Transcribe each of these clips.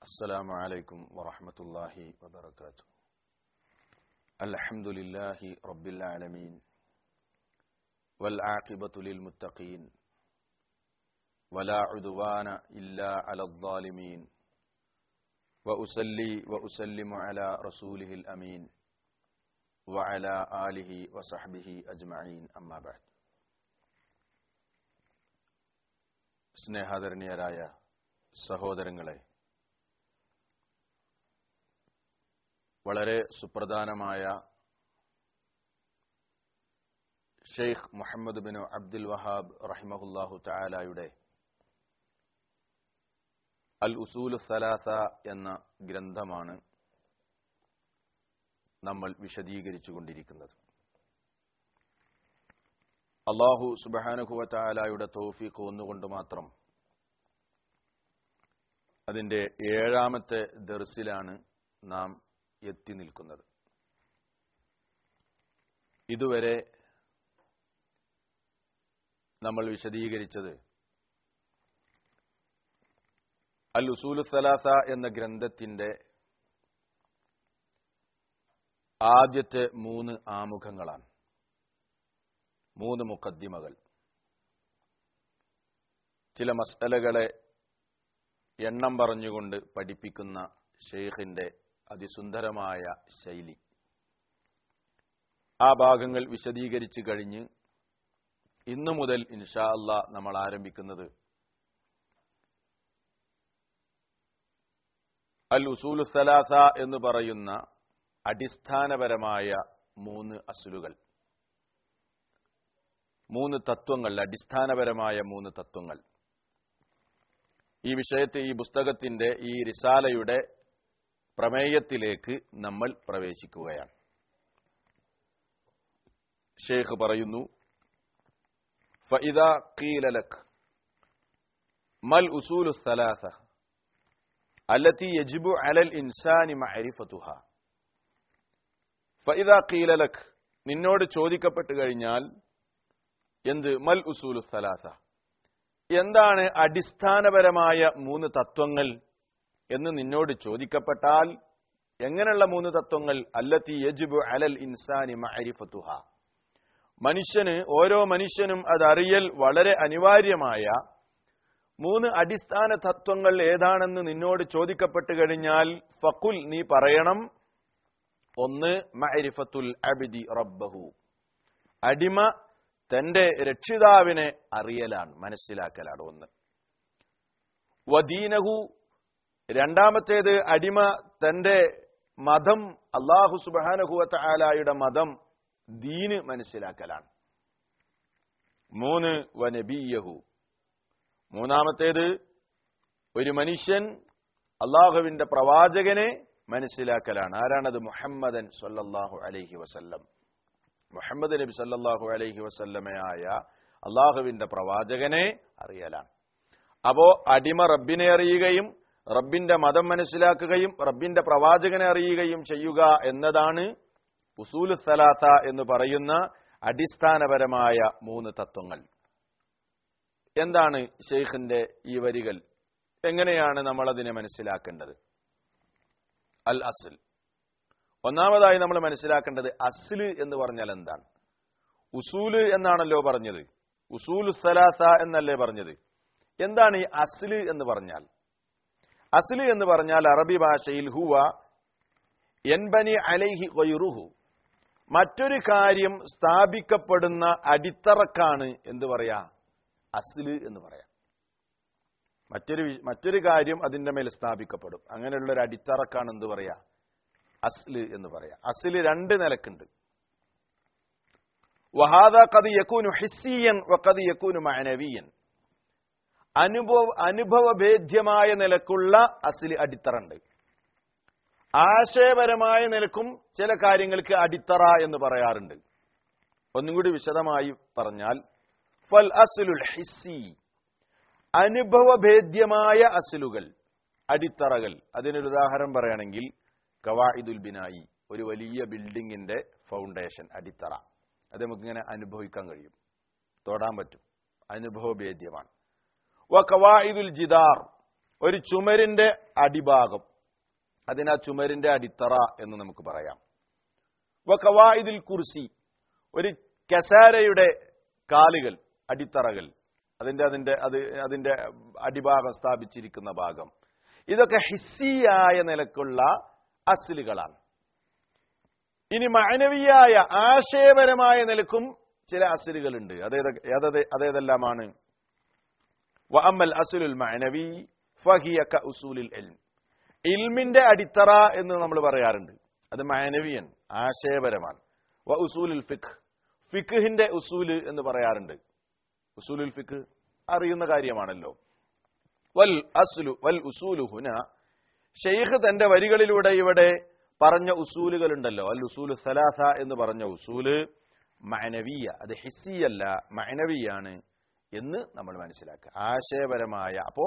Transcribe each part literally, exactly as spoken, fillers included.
السلام عليكم ورحمة الله وبركاته. الحمد لله رب العالمين والعاقبة للمتقين ولا عدوان إلا على الظالمين وأصلي وأسلم على رسوله الأمين وعلى آله وصحبه أجمعين أما بعد. സ്നേഹാദരണീയരായ സഹോദരങ്ങളെ, വളരെ സുപ്രധാനമായ Sheikh Muhammad bin Abdul Wahhab റഹിമഹുല്ലാഹു തആലയുടെ അൽ ഉസൂലു സലാസ എന്ന ഗ്രന്ഥമാണ് നമ്മൾ വിശദീകരിച്ചു കൊണ്ടിരിക്കുന്നത്. അല്ലാഹു സുബ്ഹാനഹു വ തആലയുടെ തൗഫീഖ് ഒന്നുകൊണ്ട് മാത്രം അതിന്റെ ഏഴാമത്തെ ദർസിലാണ് നാം എത്തി നിൽക്കുന്നത്. ഇതുവരെ നമ്മൾ വിശദീകരിച്ചത് അൽ ഉസൂലു സലാസ എന്ന ഗ്രന്ഥത്തിന്റെ ആദ്യത്തെ മൂന്ന് ആമുഖങ്ങളാണ്, മൂന്ന് മുഖദ്ദിമകൾ. ചില മസ്അലകളെ എണ്ണം പറഞ്ഞുകൊണ്ട് പഠിപ്പിക്കുന്ന ഷെയ്ഖിന്റെ അതിസുന്ദരമായ ശൈലി. ആ ഭാഗങ്ങൾ വിശദീകരിച്ചു കഴിഞ്ഞ് ഇന്നു മുതൽ ഇൻഷാ അല്ലാഹ് നമ്മൾ ആരംഭിക്കുന്നത് അൽ ഉസൂലു സലാസ എന്ന് പറയുന്ന അടിസ്ഥാനപരമായ മൂന്ന് അസ്ലുകൾ, മൂന്ന് തത്വങ്ങൾ, അടിസ്ഥാനപരമായ മൂന്ന് തത്വങ്ങൾ. ഈ വിഷയത്തെ, ഈ പുസ്തകത്തിന്റെ, ഈ റിസാലയുടെ പ്രമേയത്തിലേക്ക് നമ്മൾ പ്രവേശിക്കുകയാണ്. ഷെയ്ഖ് പറയുന്നു, ഫഇദാ ഖീല ലക് മൽ ഉസൂലു സലാസ അല്ലതി യജിബു അലൽ ഇൻസാനി മഅരിഫതുഹാ. ഫഇദാ ഖീല ലക്, നിന്നോട് ചോദിക്കപ്പെട്ടു കഴിഞ്ഞാൽ എന്ത്? മൽ ഉസൂലു സലാസ, എന്താണ് അടിസ്ഥാനപരമായ മൂന്ന് തത്വങ്ങൾ എന്ന് നിന്നോട് ചോദിക്കപ്പെട്ടാൽ, എങ്ങനെയുള്ള മൂന്ന് തത്വങ്ങൾ? അല്ലതി യജിബു അലൽ ഇൻസാനി മഅരിഫതുഹാ, മനുഷ്യന്, ഓരോ മനുഷ്യനും അതറിയൽ വളരെ അനിവാര്യമായ മൂന്ന് അടിസ്ഥാന തത്വങ്ങൾ ഏതാണെന്ന് നിന്നോട് ചോദിക്കപ്പെട്ടു കഴിഞ്ഞാൽ ഫഖുൽ, നീ പറയണം, ഒന്ന് മഅരിഫത്തുൽ അബ്ദി റബ്ബഹു, അടിമ തന്റെ രക്ഷിതാവിനെ അറിയലാണ്, മനസ്സിലാക്കലാണ് ഒന്ന്. വദീനഹു, രണ്ടാമത്തേത് അടിമ തന്റെ മതം, അല്ലാഹു സുബ്ഹാനഹു വ തആലയുടെ മതം, ദീന് മനസ്സിലാക്കലാണ്. മൂന്ന് വനബിയഹു, മൂന്നാമത്തേത് ഒരു മനുഷ്യൻ അല്ലാഹുവിന്റെ പ്രവാചകനെ മനസ്സിലാക്കലാണ്. ആരാണത്? മുഹമ്മദൻ സല്ലല്ലാഹു അലൈഹി വസല്ലം, മുഹമ്മദ് നബി സല്ലല്ലാഹു അലൈഹി വസല്ലമയായ അല്ലാഹുവിന്റെ പ്രവാചകനെ അറിയലാണ്. അപ്പോ അടിമ റബ്ബിനെ അറിയുകയും റബ്ബിന്റെ മതം മനസ്സിലാക്കുകയും റബ്ബിന്റെ പ്രവാചകനെ അറിയുകയും ചെയ്യുക എന്നതാണ് ഉസൂലു സലാസ എന്ന് പറയുന്ന അടിസ്ഥാനപരമായ മൂന്ന് തത്വങ്ങൾ. എന്താണ് ഷെയ്ഖിന്റെ ഈ വരികൾ? എങ്ങനെയാണ് നമ്മൾ അതിനെ മനസ്സിലാക്കേണ്ടത്? അൽ അസ്ൽ, ഒന്നാമതായി നമ്മൾ മനസ്സിലാക്കേണ്ടത് അസ്ല് എന്ന് പറഞ്ഞാൽ എന്താണ്? ഉസൂല് എന്നാണല്ലോ പറഞ്ഞത്, ഉസൂലു സലാസ എന്നല്ലേ പറഞ്ഞത്. എന്താണ് ഈ അസ്ല് എന്ന് പറഞ്ഞാൽ? അസ്ല് എന്ന് പറഞ്ഞാൽ അറബി ഭാഷയിൽ ഹുവ യൻബനി അലൈഹി ഗൈറുഹു, മറ്റൊരു കാര്യം സ്ഥാപിക്കപ്പെടുന്ന അടിത്തറക്കാണ് എന്ത് പറയാ? അസ്ല് എന്ന് പറയാം. മറ്റൊരു മറ്റൊരു കാര്യം അതിന്റെ മേൽ സ്ഥാപിക്കപ്പെടും, അങ്ങനെയുള്ള ഒരു അടിത്തറക്കാണ് എന്ത് പറയാ? അസ്ല് എന്ന് പറയാം. അസ്ല് രണ്ട് നിലക്കുണ്ട്. വഹാദാ ഖദ് യകൂനു ഹിസ്സിയൻ വഖദ് യകൂനു മഅനവിയൻ, അനുഭവ അനുഭവഭേദ്യമായ നിലക്കുള്ള അസ്ല് അടിത്തറണ്ട്. ആശയപരമായ നിലക്കും ചില കാര്യങ്ങൾക്ക് അടിത്തറ എന്ന് പറയാറുണ്ട്. ഒന്നും കൂടി വിശദമായി പറഞ്ഞാൽ ഫൽ അസ്ലുൽ ഹിസ്സി, അനുഭവഭേദ്യമായ അസ്ലുകൾ, അടിത്തറകൾ. അതിനൊരു ഉദാഹരണം പറയുകയാണെങ്കിൽ ഖവാഇദുൽ ബിനായി, ഒരു വലിയ ബിൽഡിങ്ങിന്റെ ഫൗണ്ടേഷൻ, അടിത്തറ. അത് നമുക്കിങ്ങനെ അനുഭവിക്കാൻ കഴിയും, തൊടാൻ പറ്റും, അനുഭവഭേദ്യമാണ്. വ ഖവാഇദുൽ ജിദാർ, ഒരു ചുമരിന്റെ അടിഭാഗം, അതിനാ ചുമരിന്റെ അടിത്തറ എന്ന് നമുക്ക് പറയാം. വഖവായിദുൽ കുർസി, ഒരു കസാരയുടെ കാലുകൾ, അടിത്തറകൾ, അതിന്റെ അതിന്റെ അത് അതിന്റെ അടിഭാഗം സ്ഥാപിച്ചിരിക്കുന്ന ഭാഗം, ഇതൊക്കെ ഹിസ്സിയായ നിലക്കുള്ള അസ്ലുകളാണ്. ഇനി മഅനവിയായ ആശയപരമായ നിലക്കും ചില അസ്ലുകളുണ്ട്. അതേത് അതേതെല്ലാമാണ്? വഅമ്മൽ അസ്ലുൽ മഅനവി ഫഹിയ കഉസൂലിൽ ഇൽം. ഇൽമിന്റെ അടിത്തറ എന്ന് നമ്മൾ പറയാറുണ്ട്, അത് മഅനവിയൻ, ആശയപരമാണ്. വ ഉസൂലുൽ ഫിഖ്, ഫിഖ്ഹിന്റെ ഉസൂല് എന്ന് പറയാറുണ്ട്. ഉസൂലുൽ ഫിഖ് അറിയുന്ന കാര്യമാണല്ലോ. വൽ അസ്ലു വൽ ഉസൂലു ഹുന, ഷെയ്ഖ് തന്റെ വരികളിലൂടെ ഇവിടെ പറഞ്ഞ ഉസൂലുകൾ ഉണ്ടല്ലോ, അൽ ഉസൂലു സലാസ എന്ന് പറഞ്ഞ ഉസൂല് മഅനവിയ, അത് ഹിസ്സിയല്ല, മഅനവിയാണ് എന്ന് നമ്മൾ മനസ്സിലാക്കുക. ആശയപരമായ, അപ്പോ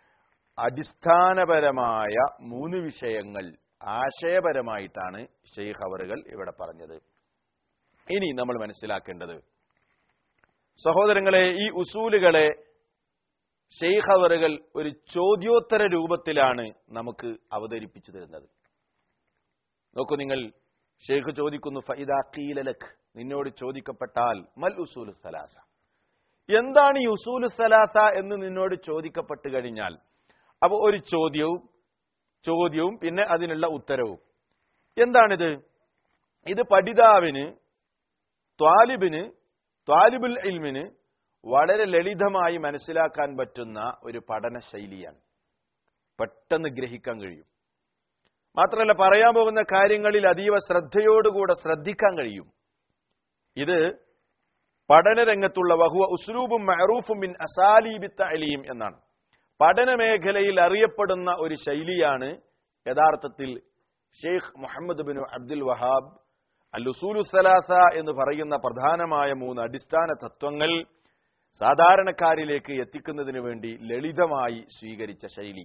അടിസ്ഥാനപരമായ മൂന്ന് വിഷയങ്ങൾ ആശയപരമായിട്ടാണ് ഷെയ്ഖ് അവറുകൾ ഇവിടെ പറഞ്ഞത്. ഇനി നമ്മൾ മനസ്സിലാക്കേണ്ടത്, സഹോദരങ്ങളെ, ഈ ഉസൂലുകളെ ഷെയ്ഖ് അവറുകൾ ഒരു ചോദ്യോത്തര രൂപത്തിലാണ് നമുക്ക് അവതരിപ്പിച്ചു തരുന്നത്. നോക്കൂ നിങ്ങൾ, ഷെയ്ഖ് ചോദിക്കുന്നു, ഫഇദാ ഖീല ലക്, നിന്നോട് ചോദിക്കപ്പെട്ടാൽ മൽ ഉസൂലു സലാസ, എന്താണ് ഈ ഉസൂലു സലാസ എന്ന് നിന്നോട് ചോദിക്കപ്പെട്ട് കഴിഞ്ഞാൽ, അപ്പോൾ ഒരു ചോദ്യവും ചോദ്യവും പിന്നെ അതിനുള്ള ഉത്തരവും. എന്താണിത്? ഇത് പഠിതാവിന്, ത്വാലിബിന്, ത്വാലിബുൽ ഇൽമിന് വളരെ ലളിതമായി മനസ്സിലാക്കാൻ പറ്റുന്ന ഒരു പഠന ശൈലിയാണ്. പെട്ടെന്ന് ഗ്രഹിക്കാൻ കഴിയും. മാത്രമല്ല, പറയാൻ പോകുന്ന കാര്യങ്ങളിൽ അതീവ ശ്രദ്ധയോടുകൂടെ ശ്രദ്ധിക്കാൻ കഴിയും. ഇത് പഠനരംഗത്തുള്ള വഹുവ ഉസ്ലൂബും മഅറൂഫും മിൻ അസാലീബി തഅലീം എന്നാണ്. പഠന മേഖലയിൽ അറിയപ്പെടുന്ന ഒരു ശൈലിയാണ് യഥാർത്ഥത്തിൽ Sheikh Muhammad bin Abdul Wahhab അൽ ഉസൂലു സലാസ എന്ന് പറയുന്ന പ്രധാനമായ മൂന്ന് അടിസ്ഥാന തത്വങ്ങൾ സാധാരണക്കാരിലേക്ക് എത്തിക്കുന്നതിന് വേണ്ടി ലളിതമായി സ്വീകരിച്ച ശൈലി.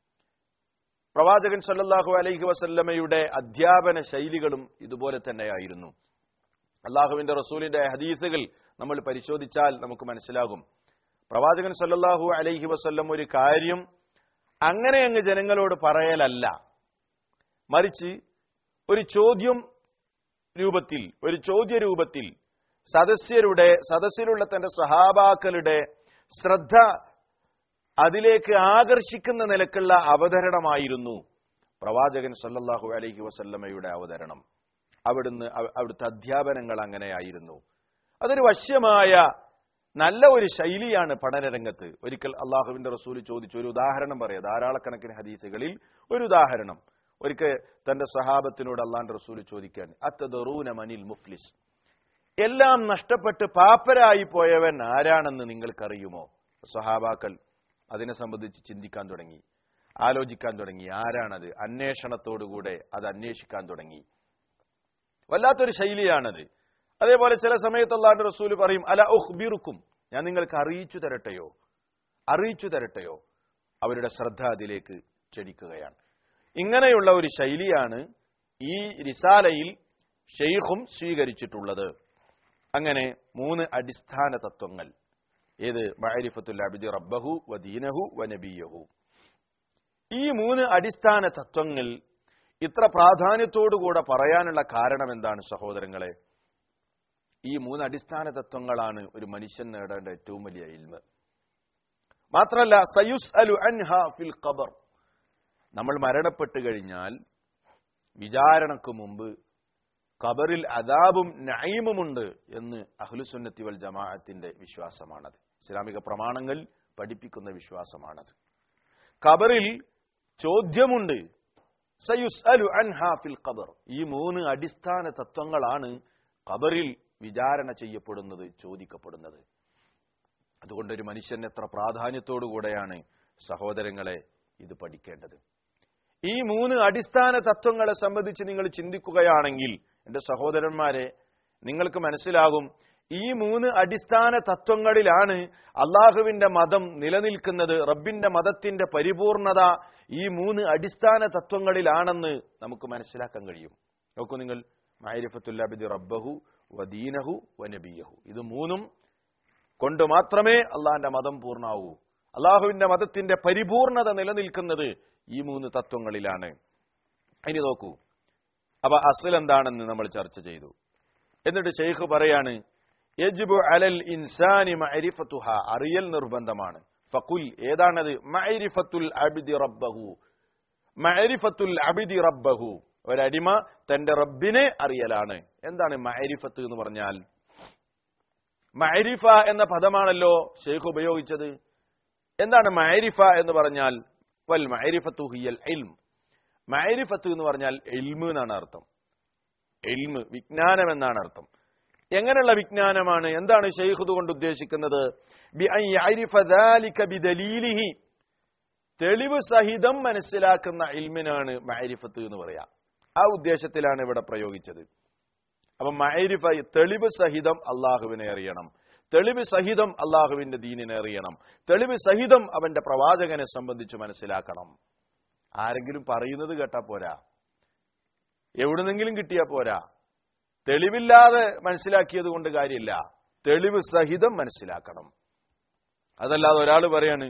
പ്രവാചകൻ സല്ലല്ലാഹു അലൈഹി വസല്ലമയുടെ അധ്യാപന ശൈലികളും ഇതുപോലെ തന്നെയായിരുന്നു. അള്ളാഹുവിന്റെ റസൂലിന്റെ ഹദീസുകൾ നമ്മൾ പരിശോധിച്ചാൽ നമുക്ക് മനസ്സിലാകും, പ്രവാചകൻ സല്ലല്ലാഹു അലൈഹി വസല്ലം ഒരു കാര്യം അങ്ങനെ അങ്ങ് ജനങ്ങളോട് പറയലല്ല, മറിച്ച് ഒരു ചോദ്യം രൂപത്തിൽ, ഒരു ചോദ്യ രൂപത്തിൽ സദസ്യരുടെ സദസ്സിലുള്ള തന്റെ സ്വഹാബാക്കളുടെ ശ്രദ്ധ അതിലേക്ക് ആകർഷിക്കുന്ന നിലക്കുള്ള അവതരണമായിരുന്നു പ്രവാചകൻ സല്ലല്ലാഹു അലൈഹി വസല്ലമയുടെ അവതരണം. അവിടുന്ന് അവിടുത്തെ അധ്യാപനങ്ങൾ അങ്ങനെയായിരുന്നു. അതൊരു വശ്യമായ നല്ല ഒരു ശൈലിയാണ് പഠനരംഗത്ത്. ഒരിക്കൽ അള്ളാഹുവിന്റെ റസൂല് ചോദിച്ചു, ഒരു ഉദാഹരണം പറയാം, ധാരാളക്കണക്കിന് ഹദീസുകളിൽ ഒരു ഉദാഹരണം. ഒരിക്കൽ തന്റെ സഹാബത്തിനോട് അള്ളാഹുവിന്റെ റസൂല് ചോദിക്കാൻ, അത്തദറൂന മനിൽ മുഫ്ലിസ്, എല്ലാം നഷ്ടപ്പെട്ട് പാപ്പരായി പോയവൻ ആരാണെന്ന് നിങ്ങൾക്കറിയുമോ? സഹാബാക്കൾ അതിനെ സംബന്ധിച്ച് ചിന്തിക്കാൻ തുടങ്ങി, ആലോചിക്കാൻ തുടങ്ങി. ആരാണത്? അന്വേഷണത്തോടുകൂടെ അത് അന്വേഷിക്കാൻ തുടങ്ങി. വല്ലാത്തൊരു ശൈലിയാണത്. അതേപോലെ ചില സമയത്ത് അല്ലാഹുവിന്റെ റസൂൽ പറയും, അല ഉഖ്ബിറുക്കും, ഞാൻ നിങ്ങൾക്ക് അറിയിച്ചു തരട്ടെയോ, അറിയിച്ചു തരട്ടെയോ. അവരുടെ ശ്രദ്ധ അതിലേക്ക് ക്ഷണിക്കുകയാണ്. ഇങ്ങനെയുള്ള ഒരു ശൈലിയാണ് ഈ റിസാലയിൽ ഷെയ്ഖും സ്വീകരിച്ചിട്ടുള്ളത്. അങ്ങനെ മൂന്ന് അടിസ്ഥാന തത്വങ്ങൾ, ഏത്? മഅരിഫത്തുൽ അബ്ദി റബ്ബഹു വദീനഹു വനബിയഹു. ഈ മൂന്ന് അടിസ്ഥാന തത്വങ്ങൾ ഇത്ര പ്രാധാന്യത്തോടുകൂടെ പറയാനുള്ള കാരണം എന്താണ് സഹോദരങ്ങളെ? ഈ മൂന്ന് അടിസ്ഥാന തത്വങ്ങളാണ് ഒരു മനുഷ്യൻ നേടേണ്ട ഏറ്റവും വലിയ ഇൽമ്. മാത്രമല്ല, സയുസ്അലു അൻഹാ ഫിൽ ഖബർ, നമ്മൾ മരണപ്പെട്ടു കഴിഞ്ഞാൽ വിചാരണക്ക് മുമ്പ് ഖബറിൽ അദാബും നഈമുമുണ്ട് എന്ന് അഹ്ലുസുന്നത്തി വൽ ജമാഅത്തിന്റെ വിശ്വാസമാണത്. ഇസ്ലാമിക പ്രമാണങ്ങൾ പഠിപ്പിക്കുന്ന വിശ്വാസമാണത്. ഖബറിൽ ചോദ്യമുണ്ട്. സയുസ്അലു അൻഹാ ഫിൽ ഖബർ. ഈ മൂന്ന് അടിസ്ഥാന തത്വങ്ങളാണ് ഖബറിൽ വിചാരണ ചെയ്യപ്പെടുന്നത്, ചോദിക്കപ്പെടുന്നത്. അതുകൊണ്ട് ഒരു മനുഷ്യൻ എത്ര പ്രാധാന്യത്തോടുകൂടെയാണ് സഹോദരങ്ങളെ ഇത് പഠിക്കേണ്ടത്. ഈ മൂന്ന് അടിസ്ഥാന തത്വങ്ങളെ സംബന്ധിച്ച് നിങ്ങൾ ചിന്തിക്കുകയാണെങ്കിൽ എന്റെ സഹോദരന്മാരെ, നിങ്ങൾക്ക് മനസ്സിലാകും, ഈ മൂന്ന് അടിസ്ഥാന തത്വങ്ങളിലാണ് അള്ളാഹുവിന്റെ മതം നിലനിൽക്കുന്നത്. റബ്ബിന്റെ മതത്തിന്റെ പരിപൂർണത ഈ മൂന്ന് അടിസ്ഥാന തത്വങ്ങളിലാണെന്ന് നമുക്ക് മനസ്സിലാക്കാൻ കഴിയും. നോക്കൂ നിങ്ങൾ, മഅരിഫത്തുൽ അബ്ദി റബ്ബഹു വദീനഹു വനബിയഹു, ഇത് മൂന്നും കൊണ്ട് മാത്രമേ അള്ളാഹിന്റെ മതം പൂർണ്ണാവൂ. അള്ളാഹുവിന്റെ മതത്തിന്റെ പരിപൂർണത നിലനിൽക്കുന്നത് ഈ മൂന്ന് തത്വങ്ങളിലാണ്. ഇനി നോക്കൂ, അപ്പൊ അസ്ൽ എന്താണെന്ന് നമ്മൾ ചർച്ച ചെയ്തു. എന്നിട്ട് ശൈഖ് പറയാണ്, യജ്ബു അലൽ ഇൻസാനി മഅരിഫത്തുഹ, അറിയൽ നിർബന്ധമാണ്. ഫഖുൽ, ഏതാണത്? മഅരിഫത്തുൽ അബ്ദി റബ്ബഹു, മഅരിഫത്തുൽ അബ്ദി റബ്ബഹു, ഒരടിമ തന്റെ റബ്ബിനെ അറിയലാണ്. എന്താണ് മഅരിഫത്ത് എന്ന് പറഞ്ഞാൽ? മഅരിഫ എന്ന പദമാണല്ലോ ശൈഖ് ഉപയോഗിച്ചത്. എന്താണ് മഅരിഫ എന്ന് പറഞ്ഞാൽ? വൽ മഅരിഫത്തു ഹിയൽ ഇൽം. മഅരിഫത്ത് എന്ന് പറഞ്ഞാൽ ഇൽമ് എന്നാണ് അർത്ഥം. ഇൽമ്, വിജ്ഞാനം എന്നാണ് അർത്ഥം. എങ്ങനെയുള്ള വിജ്ഞാനമാണ്? എന്താണ് ശൈഖ് കൊണ്ട് ഉദ്ദേശിക്കുന്നത്? ബി അൻ യഅരിഫ ദാലിക ബിദലീലിഹി, തെളിവ് സഹിതം മനസ്സിലാക്കുന്ന ഇൽമിനാണ് മഅരിഫത്ത് എന്ന് പറയാം. ആ ഉദ്ദേശത്തിലാണ് ഇവിടെ പ്രയോഗിച്ചത്. അപ്പൊ മഅരിഫ, തെളിവ് സഹിതം അള്ളാഹുവിനെ അറിയണം, തെളിവ് സഹിതം അള്ളാഹുവിന്റെ ദീനിനെ അറിയണം, തെളിവ് സഹിതം അവന്റെ പ്രവാചകനെ സംബന്ധിച്ച് മനസ്സിലാക്കണം. ആരെങ്കിലും പറയുന്നത് കേട്ടാ പോരാ, എവിടുന്നെങ്കിലും കിട്ടിയാ പോരാ. തെളിവില്ലാതെ മനസ്സിലാക്കിയത് കൊണ്ട് കാര്യമില്ല, തെളിവ് സഹിതം മനസ്സിലാക്കണം. അതല്ലാതെ ഒരാൾ പറയാണ്,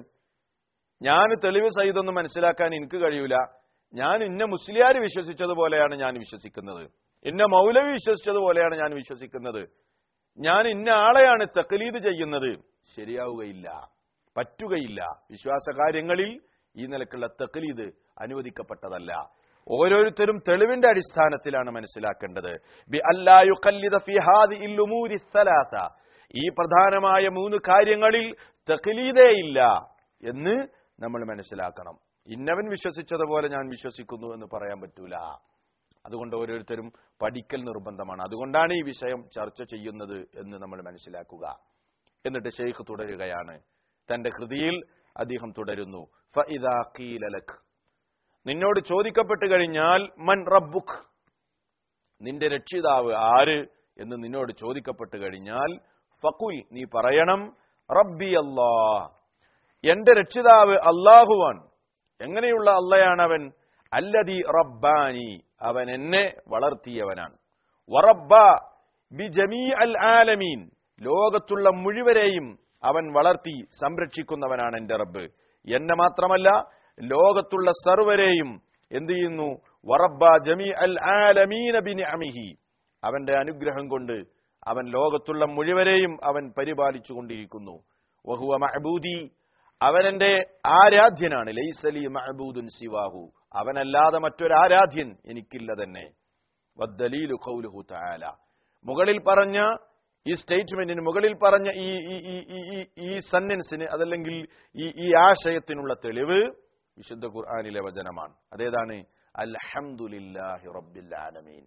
ഞാൻ തെളിവ് സഹിതമൊന്നും മനസ്സിലാക്കാൻ എനിക്ക് കഴിയൂല, ഞാൻ ഇന്ന മുസ്ലിയാർ വിശ്വസിച്ചതുപോലെയാണ് ഞാൻ വിശ്വസിക്കുന്നത്, ഇന്ന മൗലവി വിശ്വസിച്ചതുപോലെയാണ് ഞാൻ വിശ്വസിക്കുന്നത്, ഞാൻ ഇന്ന ആളെയാണ് തഖ്ലീദ് ചെയ്യുന്നത്, ശരിയാവുകയില്ല, പറ്റുകയില്ല. വിശ്വാസകാര്യങ്ങളിൽ ഈ നിലക്കുള്ള തഖ്ലീദ് അനുവദിക്കപ്പെട്ടതല്ല. ഓരോരുത്തരും തെളിവിന്റെ അടിസ്ഥാനത്തിലാണ് മനസ്സിലാക്കേണ്ടത്. ബി അല്ലാ യുഖല്ലിദ ഫീ ഹാദിഹിൽ ഉമൂരി സലാസ, ഈ പ്രധാനമായ മൂന്ന് കാര്യങ്ങളിൽ തഖ്ലീദേ ഇല്ല എന്ന് നമ്മൾ മനസ്സിലാക്കണം. ഇന്നവൻ വിശ്വസിച്ചതുപോലെ ഞാൻ വിശ്വസിക്കുന്നു എന്ന് പറയാൻ പറ്റൂല. അതുകൊണ്ട് ഓരോരുത്തരും പഠിക്കൽ നിർബന്ധമാണ്. അതുകൊണ്ടാണ് ഈ വിഷയം ചർച്ച ചെയ്യുന്നത് എന്ന് നമ്മൾ മനസ്സിലാക്കുക. എന്നിട്ട് ശൈഖ് തുടരുകയാണ്. തന്റെ കൃതിയിൽ അദ്ദേഹം തുടരുന്നു, ഫഇദാ ഖീല ലക്, നിന്നോട് ചോദിക്കപ്പെട്ട് കഴിഞ്ഞാൽ, മൻ റബ്ബുക്, നിന്റെ രക്ഷിതാവ് ആര് എന്ന് നിന്നോട് ചോദിക്കപ്പെട്ട് കഴിഞ്ഞാൽ, ഫഖുൽ, നീ പറയണം, റബ്ബി അല്ലാഹ്, എന്റെ രക്ഷിതാവ് അല്ലാഹുവാൻ. എങ്ങനെയുള്ള അള്ളയാണ് അവൻ? അല്ലദീ റബ്ബാനി, അവൻ എന്നെ വളർത്തിയവനാണ്. വറബ്ബ ബിജമീഅൽ ആലമീൻ, ലോകത്തുള്ള മുഴുവരെയും അവൻ വളർത്തി സംരക്ഷിക്കുന്നവനാണ് എന്റെ റബ്ബ്. എന്നെ മാത്രമല്ല, ലോകത്തുള്ള സർവരെയും എന്ത് ചെയ്യുന്നു? വറബ്ബ ജമീഅൽ ആലമീന ബിനിഅമിഹി, അവന്റെ അനുഗ്രഹം കൊണ്ട് അവൻ ലോകത്തുള്ള മുഴുവരെയും അവൻ പരിപാലിച്ചു കൊണ്ടിരിക്കുന്നു. വഹുവ മഅബൂദി, അവൻ എന്റെ ആരാധ്യനാണ്. ലൈസലി മഅബൂദുൻ സിവാഹു, അവനല്ലാതെ മറ്റൊരാരാധ്യൻ എനിക്കില്ല തന്നെ. വദ്ദലീലു ഖൗലുഹു തആല, മുകളിൽ പറഞ്ഞ ഈ സ്റ്റേറ്റ്മെന്റിന്, മുകളിൽ പറഞ്ഞ ഈ ഈ സെന്റൻസിന്, അതല്ലെങ്കിൽ ഈ ഈ ആശയത്തിനുള്ള തെളിവ് വിശുദ്ധ ഖുർആനിലെ വചനമാണ്. അതേതാണ്? അൽഹംദുലില്ലാഹി റബ്ബിൽ ആലമീൻ,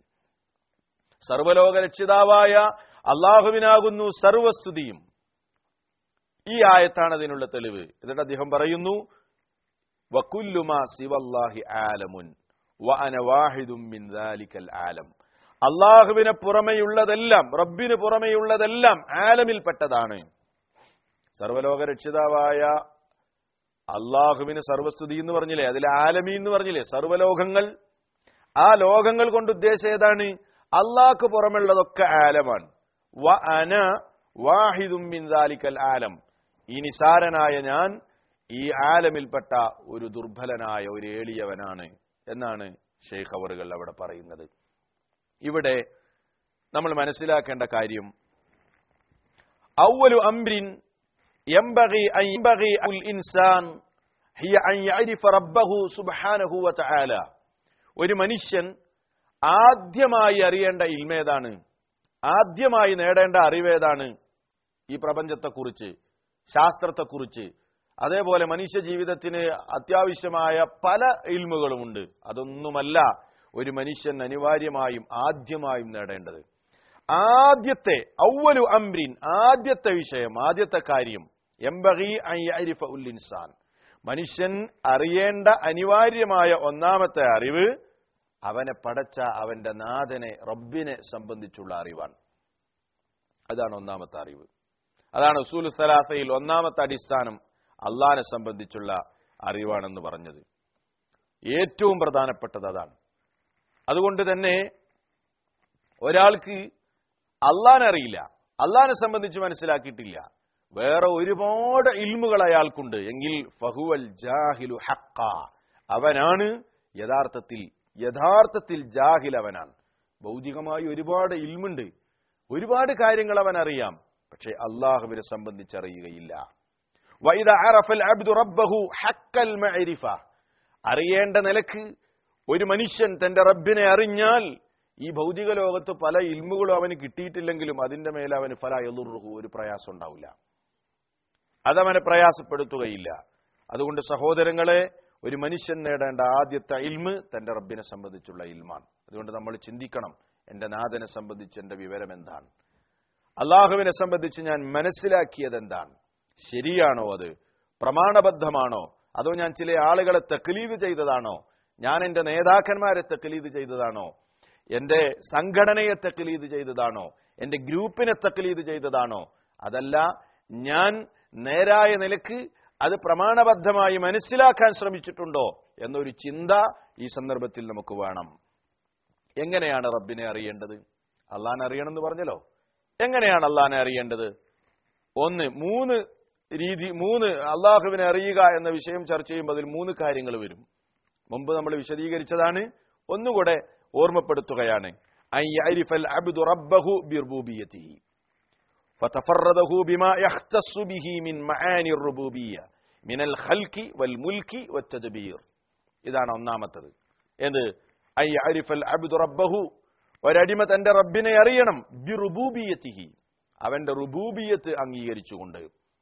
സർവലോക രക്ഷിതാവായ അള്ളാഹുവിനാകുന്നു സർവസ്തുതിയും. ഈ ആയത്താണ് അതിനുള്ള തെളിവ്. എന്നിട്ട് അദ്ദേഹം പറയുന്നു, വകുല്ലു മാ സിവല്ലാഹി ആലമുൻ വഅന വാഹിദും മിൻ ദാലികൽ ആലം, അള്ളാഹുവിന് പുറമെയുള്ളതെല്ലാം, റബ്ബിന് പുറമെയുള്ളതെല്ലാം ആലമിൽപ്പെട്ടതാണ്. സർവലോക രക്ഷിതാവായ അള്ളാഹുവിന് സർവസ്തുതി എന്ന് പറഞ്ഞില്ലേ, അതിൽ ആലമീൻ എന്ന് പറഞ്ഞില്ലേ, സർവലോകങ്ങൾ. ആ ലോകങ്ങൾ കൊണ്ട് ഉദ്ദേശം ഏതാണ്? അള്ളാഹ്ക്ക് പുറമെയുള്ളതൊക്കെ ആലമാണ്. വ അന വാഹിദും മിൻ ദാലികൽ ആലം, ഈ നിസാരനായ ഞാൻ ഈ ആലമിൽപ്പെട്ട ഒരു ദുർബലനായ ഒരു എളിയവനാണ് എന്നാണ് ശൈഖ് അവറുകൾ അവിടെ പറയുന്നത്. ഇവിടെ നമ്മൾ മനസ്സിലാക്കേണ്ട കാര്യം, അവ്വലു അംരിൻ യംബഗി അൻ യംബഗി അൽ ഇൻസാൻ ഹിയ അൻ യഅരിഫ റബ്ബഹു സുബ്ഹാനഹു വ തആല, ഒരു മനുഷ്യൻ ആദ്യമായി അറിയേണ്ട ഇൽമേതാണ്, ആദ്യമായി നേടേണ്ട അറിവേതാണ്? ഈ പ്രപഞ്ചത്തെക്കുറിച്ച്, ശാസ്ത്രത്തെക്കുറിച്ച്, അതേപോലെ മനുഷ്യ ജീവിതത്തിന് അത്യാവശ്യമായ പല ഇൽമുകളുമുണ്ട്. അതൊന്നുമല്ല ഒരു മനുഷ്യൻ അനിവാര്യമായും ആദ്യമായും നേടേണ്ടത്. ആദ്യത്തെ അവ്വലു അംരിൻ, ആദ്യത്തെ വിഷയം, ആദ്യത്തെ കാര്യം, യംബഗി അൻ യഅരിഫ ഉൽ ഇൻസാൻ, മനുഷ്യൻ അറിയേണ്ട അനിവാര്യമായ ഒന്നാമത്തെ അറിവ് അവനെ പടച്ച അവന്റെ നാഥനെ, റബ്ബിനെ സംബന്ധിച്ചുള്ള അറിവാണ്. അതാണ് ഒന്നാമത്തെ അറിവ്. അതാണ് ഉസൂൽ സലാസയിൽ ഒന്നാമത്തെ അടിസ്ഥാനം അള്ളാഹിനെ സംബന്ധിച്ചുള്ള അറിവാണെന്ന് പറഞ്ഞത്. ഏറ്റവും പ്രധാനപ്പെട്ടത് അതാണ്. അതുകൊണ്ട് തന്നെ ഒരാൾക്ക് അള്ളാഹിനെ അറിയില്ല, അള്ളാഹിനെ സംബന്ധിച്ച് മനസ്സിലാക്കിയിട്ടില്ല, വേറെ ഒരുപാട് ഇൽമുകൾ അയാൾക്കുണ്ട് എങ്കിൽ ഫഹുവൽ ജാഹിലു ഹഖ, അവനാണ് യഥാർത്ഥത്തിൽ യഥാർത്ഥത്തിൽ ജാഹിൽ അവനാണ്. ഭൗതികമായി ഒരുപാട് ഇൽമുണ്ട്, ഒരുപാട് കാര്യങ്ങൾ അവൻ അറിയാം, പക്ഷേ അള്ളാഹുവിനെ സംബന്ധിച്ചറിയുകയില്ല. വഇദ അറഫൽ അബ്ദു റബ്ബഹു ഹഖൽ മഅരിഫ, അറിയേണ്ട നിലക്ക് ഒരു മനുഷ്യൻ തന്റെ റബ്ബിനെ അറിഞ്ഞാൽ ഈ ഭൗതിക ലോകത്ത് പല ഇൽമുകളും അവന് കിട്ടിയിട്ടില്ലെങ്കിലും അതിന്റെ മേലെ അവന് ഫലാ യദുറുഹു, ഒരു പ്രയാസം ഉണ്ടാവില്ല, അതവനെ പ്രയാസപ്പെടുത്തുകയില്ല. അതുകൊണ്ട് സഹോദരങ്ങളെ, ഒരു മനുഷ്യൻ നേടേണ്ട ആദ്യത്തെ ഇൽമ് തന്റെ റബ്ബിനെ സംബന്ധിച്ചുള്ള ഇൽമാണ്. അതുകൊണ്ട് നമ്മൾ ചിന്തിക്കണം, എന്റെ നാഥനെ സംബന്ധിച്ച് എന്റെ വിവരം എന്താണ്, അള്ളാഹുവിനെ സംബന്ധിച്ച് ഞാൻ മനസ്സിലാക്കിയത് എന്താണ്, ശരിയാണോ, അത് പ്രമാണബദ്ധമാണോ, അതോ ഞാൻ ചില ആളുകളെ തഖ്ലീദ് ചെയ്തതാണോ, ഞാൻ എന്റെ നേതാക്കന്മാരെ തഖ്ലീദ് ചെയ്തതാണോ, എന്റെ സംഘടനയെ തഖ്ലീദ് ചെയ്തതാണോ, എന്റെ ഗ്രൂപ്പിനെ തഖ്ലീദ് ചെയ്തതാണോ, അതല്ല ഞാൻ നേരായ നിലക്ക് അത് പ്രമാണബദ്ധമായി മനസ്സിലാക്കാൻ ശ്രമിച്ചിട്ടുണ്ടോ എന്നൊരു ചിന്ത ഈ സന്ദർഭത്തിൽ നമുക്ക് വേണം. എങ്ങനെയാണ് റബ്ബിനെ അറിയേണ്ടത്? അള്ളാഹിനെ അറിയണമെന്ന് പറഞ്ഞല്ലോ. എങ്ങനെയാണ് അള്ളാഹിനെ അറിയേണ്ടത്? ഒന്ന് മൂന്ന് രീതി മൂന്ന് അള്ളാഹുവിനെ അറിയുക എന്ന വിഷയം ചർച്ച ചെയ്യുമ്പോൾ അതിൽ മൂന്ന് കാര്യങ്ങൾ വരും. മുമ്പ് നമ്മൾ വിശദീകരിച്ചതാണ്, ഒന്നുകൂടെ ഓർമ്മപ്പെടുത്തുകയാണ്. അൻ യഅരിഫൽ അബ്ദു റബ്ബഹു ബിറുബൂബിയ്യതിഹി ഫതഫറദഹു ബിമാ യഖ്തസ്സു ബിഹി മിൻ മആനി റുബൂബിയ്യ മിനൽ ഖൽഖി വൽ മുൽക്കി വത്തദ്ബീർ. ഇതാണ് ഒന്നാമത്തേത്. എന്ത്? അൻ യഅരിഫൽ അബ്ദു റബ്ബഹു, ഒരടിമ തന്റെ റബ്ബിനെ അറിയണം, ബിറുബൂബിയ്യതിഹി, അവന്റെ റുബൂബിയ്യത്ത് അംഗീകരിച്ചുകൊണ്ട്.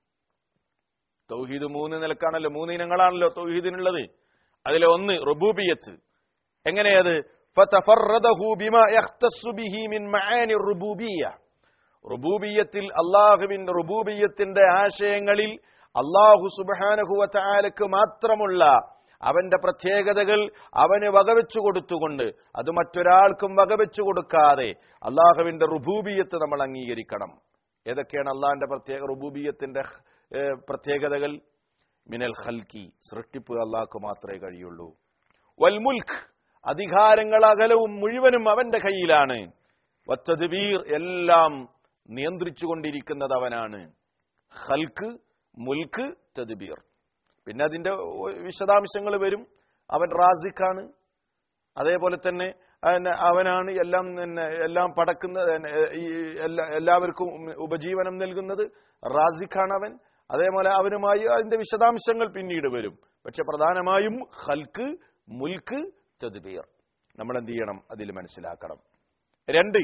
തൗഹീദ് മൂന്ന് നിലക്കാണല്ലോ, മൂന്ന് ഇനങ്ങളാണല്ലോ തൗഹീദിനുള്ളത്. അതിലെ ഒന്ന് റുബൂബിയ്യത്ത്. എങ്ങനെയത്? ഫതഫറദഹു ബിമാ യഖ്തസ്സു ബിഹി മിൻ മആനി റുബൂബിയ്യ, റുബൂബിയ്യത്തിൽ അല്ലാഹുവിന്റെ റുബൂബിയ്യത്തിന്റെ ആശയങ്ങളിൽ അല്ലാഹു സുബ്ഹാനഹു വ തആലക്ക് മാത്രമുള്ള അവന്റെ പ്രത്യേകതകൾ അവന് വകവെച്ചു കൊടുത്തുകൊണ്ട്, അത് മറ്റൊരാൾക്കും വകവെച്ചു കൊടുക്കാതെ അല്ലാഹുവിന്റെ റുബൂബിയ്യത്ത് നമ്മൾ അംഗീകരിക്കണം. ഏതൊക്കെയാണ് അള്ളാഹിന്റെ പ്രത്യേക റുബൂബിയ്യത്തിന്റെ പ്രത്യേകതകൾ? മിനൽ ഖൽഖി, സൃഷ്ടിപ്പ് അള്ളാഹ്ക്ക് മാത്രമേ കഴിയുള്ളൂ. വൽ മുൽക്ക്, അധികാരങ്ങൾ അകലവും മുഴുവനും അവന്റെ കയ്യിലാണ്. വത്തദ്ബീർ, എല്ലാം നിയന്ത്രിച്ചു കൊണ്ടിരിക്കുന്നത് അവനാണ്. ഖൽഖ്, മുൽക്ക്, തദ്ബീർ. പിന്നെ അതിന്റെ വിശദാംശങ്ങൾ വരും. അവൻ റാസിഖാണ്, അതേപോലെ തന്നെ അവനാണ് എല്ലാം എല്ലാം പടക്കുന്ന, എല്ലാവർക്കും ഉപജീവനം നൽകുന്നത്. റാസിഖാണ് അവൻ. അതേപോലെ അവനുമായി അതിന്റെ വിശദാംശങ്ങൾ പിന്നീട് വരും. പക്ഷെ പ്രധാനമായും ഖൽഖ്, മുൽക്ക്, തദ്ബീർ നമ്മൾ എന്ത് ചെയ്യണം? അതിൽ മനസ്സിലാക്കണം. രണ്ട്,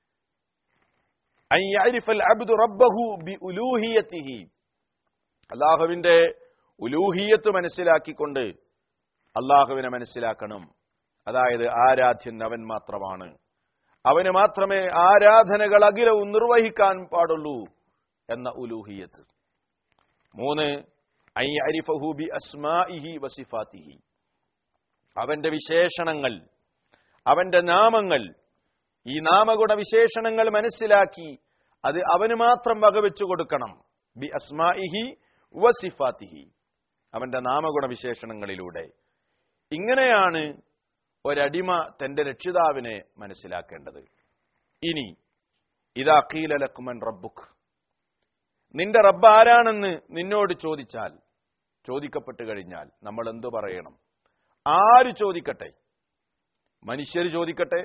അൻ യഅരിഫൽ അബ്ദു റബ്ബഹു ബിഉലൂഹിയതിഹി, അല്ലാഹുവിന്റെ ഉലൂഹിയത്ത് മനസ്സിലാക്കിക്കൊണ്ട് അല്ലാഹുവിനെ മനസ്സിലാക്കണം. അതായത് ആരാധ്യൻ അവൻ മാത്രമാണ്, അവന് മാത്രമേ ആരാധനകൾ അഖിലവും നിർവഹിക്കാൻ പാടുള്ളൂ എന്ന ഉലൂഹിയത്ത്. മൂന്ന്, അൻ യഅരിഫഹു ബി അസ്മാഇഹി വസിഫാതിഹി, അവന്റെ വിശേഷണങ്ങൾ, അവന്റെ നാമങ്ങൾ, ഈ നാമഗുണ വിശേഷണങ്ങൾ മനസ്സിലാക്കി അത് അവന് മാത്രം വകവെച്ചു കൊടുക്കണം. ബി അസ്മാഇഹി വസിഫാതിഹി, അവന്റെ നാമഗുണ വിശേഷണങ്ങളിലൂടെ. ഇങ്ങനെയാണ് ഒരടിമ തന്റെ രക്ഷിതാവിനെ മനസ്സിലാക്കേണ്ടത്. ഇനി ഇദാ ഖീല ലകുമൻ റബ്ബുക്, നിന്റെ റബ്ബ് ആരാണെന്ന് നിന്നോട് ചോദിച്ചാൽ, ചോദിക്കപ്പെട്ടു കഴിഞ്ഞാൽ നമ്മൾ എന്തു പറയണം? ആര് ചോദിക്കട്ടെ, മനുഷ്യർ ചോദിക്കട്ടെ,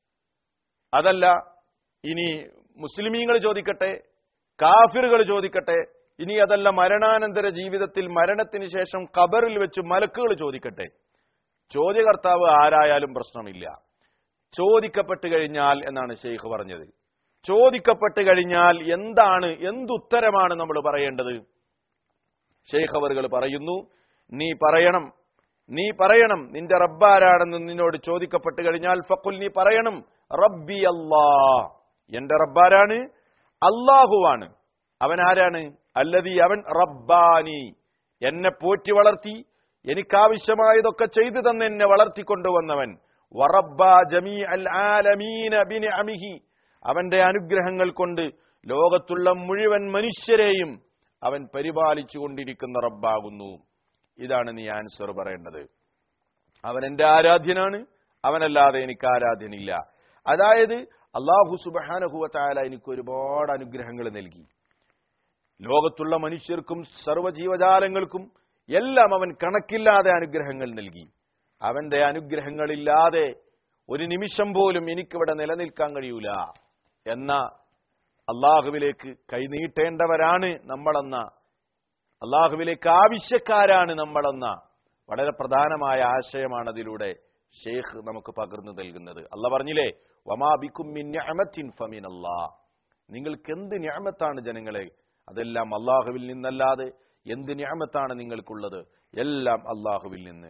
അതല്ല ഇനി മുസ്ലിമീങ്ങൾ ചോദിക്കട്ടെ, കാഫിറുകൾ ചോദിക്കട്ടെ, ഇനി അതല്ല മരണാനന്തര ജീവിതത്തിൽ മരണത്തിന് ശേഷം ഖബറിൽ വെച്ച് മലക്കുകൾ ചോദിക്കട്ടെ, ചോദ്യകർത്താവ് ആരായാലും പ്രശ്നമില്ല. ചോദിക്കപ്പെട്ടു കഴിഞ്ഞാൽ എന്നാണ് ഷെയ്ഖ് പറഞ്ഞത്. ചോദിക്കപ്പെട്ടു കഴിഞ്ഞാൽ എന്താണ്, എന്തുത്തരമാണ് നമ്മൾ പറയേണ്ടത്? ഷെയ്ഖ് അവറുകൾ പറയുന്നു, നീ പറയണം നീ പറയണം നിന്റെ റബ്ബാരാണെന്ന് നിന്നോട് ചോദിക്കപ്പെട്ടു കഴിഞ്ഞാൽ ഫഖുൽ, നീ പറയണം റബ്ബി അല്ലാഹ്, എന്റെ റബ്ബാരാണ്, അല്ലാഹുവാണ്. അവൻ ആരാണ്? അല്ലദീ, അവൻ റബ്ബാനി, എന്നെ പോറ്റി വളർത്തി എനിക്കാവശ്യമായതൊക്കെ ചെയ്തു തന്നെ എന്നെ വളർത്തിക്കൊണ്ടുവന്നവൻ. വറബ്ബാ ജമീഅൽ ആലമീന ബിനിഅമിഹി, അവന്റെ അനുഗ്രഹങ്ങൾ കൊണ്ട് ലോകത്തുള്ള മുഴുവൻ മനുഷ്യരെയും അവൻ പരിപാലിച്ചു കൊണ്ടിരിക്കുന്ന റബ്ബാകുന്നു. ഇതാണ് നീ ആൻസർ പറയേണ്ടത്. അവൻ എന്റെ ആരാധ്യനാണ്, അവനല്ലാതെ എനിക്ക് ആരാധ്യനില്ല. അതായത് അല്ലാഹു സുബ്ഹാനഹു വ തആല എനിക്ക് ഒരുപാട് അനുഗ്രഹങ്ങൾ നൽകി. ലോകത്തുള്ള മനുഷ്യർക്കും സർവ്വജീവജാലങ്ങൾക്കും എല്ലാം അവൻ കണക്കില്ലാതെ അനുഗ്രഹങ്ങൾ നൽകി. അവന്റെ അനുഗ്രഹങ്ങളില്ലാതെ ഒരു നിമിഷം പോലും എനിക്കിവിടെ നിലനിൽക്കാൻ കഴിയൂല എന്ന അള്ളാഹുവിലേക്ക് കൈനീട്ടേണ്ടവരാണ് നമ്മളെന്ന, അള്ളാഹുവിലേക്ക് ആവശ്യക്കാരാണ് നമ്മളെന്ന വളരെ പ്രധാനമായ ആശയമാണ് അതിലൂടെ ഷെയ്ഖ് നമുക്ക് പകർന്നു നൽകുന്നത്. അള്ളാഹ് പറഞ്ഞില്ലേ, വമാ ബികും മിൻ നിഅമത്തിൻ ഫമിനല്ലാഹ്, നിങ്ങൾക്ക് എന്ത് നിഅമത്താണ് ജനങ്ങളെ, അതെല്ലാം അള്ളാഹുവിൽ നിന്നല്ലാതെ എന്ത് നിഅമത്താണ് നിങ്ങൾക്കുള്ളത്, എല്ലാം അള്ളാഹുവിൽ നിന്ന്.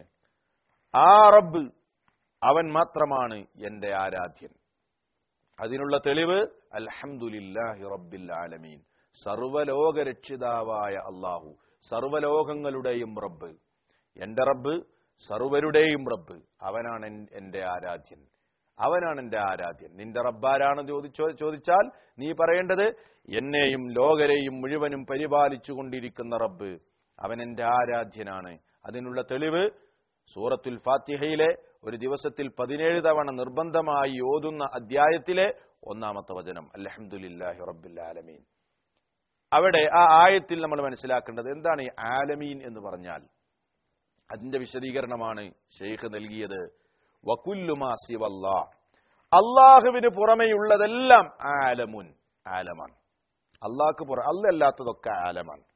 ആ റബ്ബ് അവൻ മാത്രമാണ് എന്റെ ആരാധ്യൻ. അതിനുള്ള തെളിവ് അൽഹംദുലില്ലാഹി റബ്ബിൽ ആലമീൻ, സർവ്വലോക രക്ഷിതാവായ അള്ളാഹു, സർവ്വലോകങ്ങളുടെയും റബ്ബ്, എന്റെ റബ്ബ് സർവരുടെയും റബ്ബ്, അവനാണ് എന്റെ ആരാധ്യൻ, അവനാണ് എന്റെ ആരാധ്യൻ. നിന്റെ റബ്ബാരാണെന്ന് ചോദിച്ചോ ചോദിച്ചാൽ നീ പറയേണ്ടത് എന്നെയും ലോകരെയും മുഴുവനും പരിപാലിച്ചു കൊണ്ടിരിക്കുന്ന റബ്ബ്, അവൻ എന്റെ ആരാധ്യനാണ്. അതിനുള്ള തെളിവ് സൂറത്തുൽ ഫാത്തിഹയിലെ ഒരു ദിവസത്തിൽ പതിനേഴ് തവണ നിർബന്ധമായി ഓതുന്ന അധ്യായത്തിലെ ഒന്നാമത്തെ വചനം അൽഹംദുലില്ലാഹി റബ്ബിൽ ആലമീൻ. അവിടെ ആ ആയത്തിൽ നമ്മൾ മനസ്സിലാക്കേണ്ടത് എന്താണ് ഈ ആലമീൻ എന്ന് പറഞ്ഞാൽ? അതിന്റെ വിശദീകരണമാണ് ഷെയ്ഖ് നൽകിയത്. വകുല്ലു മാ സിവല്ലാഹ്, അള്ളാഹുവിന് പുറമെയുള്ളതെല്ലാം ആലമുൻ, ആലമാണ്. അള്ളാഹ്ക്ക് പുറമെ അല്ലല്ലാത്തതൊക്കെ ആലമാണ്.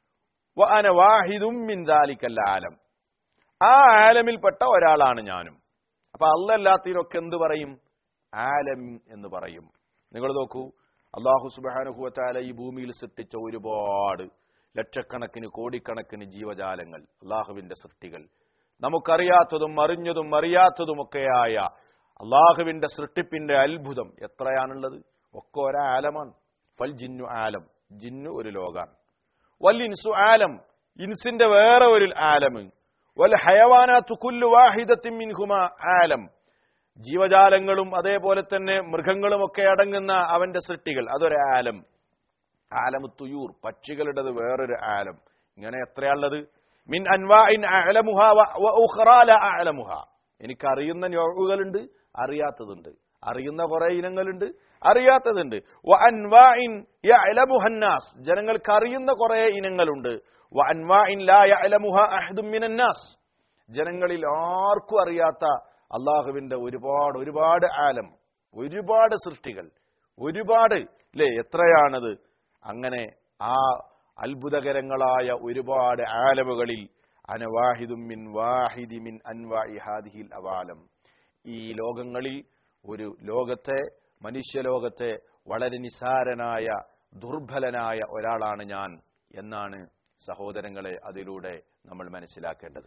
വഅന വാഹിദും മിൻ ദാലിക്കൽ ആലം, ആ ആലമിൽപ്പെട്ട ഒരാളാണ് ഞാനും. അപ്പൊ അല്ലല്ലാത്തതിനൊക്കെ എന്ത് പറയും? ആലം എന്ന് പറയും. നിങ്ങൾ നോക്കൂ, അല്ലാഹു സുബ്ഹാനഹു വ തആല ഈ ഭൂമിയിൽ സൃഷ്ടിച്ച ഒരുപാട് ലക്ഷക്കണക്കിന് കോടിക്കണക്കിന് ജീവജാലങ്ങൾ, അള്ളാഹുവിന്റെ സൃഷ്ടികൾ, നമുക്കറിയാത്തതും അറിഞ്ഞതും അറിയാത്തതുമൊക്കെയായ അള്ളാഹുവിന്റെ സൃഷ്ടിപ്പിന്റെ അത്ഭുതം എത്രയാണുള്ളത്? ഒക്കെ ഒരാലമാണ്. ഫൽ ജിന്നു ആലം, ജിന്നു ഒരു ലോകാണ്. വൽ ഇൻസു ആലം, ഇൻസിന്റെ വേറെ ഒരു ആലം. വൽ ഹയവാനാത്തു കുല്ലു വാഹിദത്തിൻ മിൻഹുമാ ആലം, ജീവജാലങ്ങളും അതേപോലെ തന്നെ മൃഗങ്ങളുമൊക്കെ അടങ്ങുന്ന അവന്റെ സൃഷ്ടികൾ, അതൊരു ആലം. ആലമു തുയൂർ, പക്ഷികളുടേത് വേറൊരു ആലം. ഇങ്ങനെ എത്രയാണുള്ളത്? മിൻ അൻവാഇൻ അഅലമുഹാ വ ഉഖറാ ലാ അഅലമുഹാ, എനിക്കറിയുന്ന നൗഉകളുണ്ട്, അറിയാത്തതുണ്ട്. അറിയുന്ന കുറെ ഇനങ്ങളുണ്ട്, അറിയാത്തതുണ്ട്. വ അൻവാഇൻ യഅലമുഹൻ നാസ്, ജനങ്ങൾക്ക് അറിയുന്ന കുറെ ഇനങ്ങളുണ്ട്. വ അൻവാഇൻ ലാ യഅലമുഹാ അഹദും മിനൻ നാസ്, ജനങ്ങളിൽ ആർക്കും അറിയാത്ത അള്ളാഹുവിന്റെ ഒരുപാട് ഒരുപാട് ആലം, ഒരുപാട് സൃഷ്ടികൾ, ഒരുപാട്, അല്ലേ? എത്രയാണത്? അങ്ങനെ ആ അത്ഭുതകരങ്ങളായ ഒരുപാട് ആലമുകളിൽ അനവാഹിദും മിൻ വാഹിദി മിൻ അൻവാഇ ഹാദിഹിൽ അവാലം, ഈ ലോകങ്ങളിൽ ഒരു ലോകത്തെ, മനുഷ്യലോകത്തെ വളരെ നിസാരനായ ദുർബലനായ ഒരാളാണ് ഞാൻ എന്നാണ് സഹോദരങ്ങളെ അതിലൂടെ നമ്മൾ മനസ്സിലാക്കേണ്ടത്.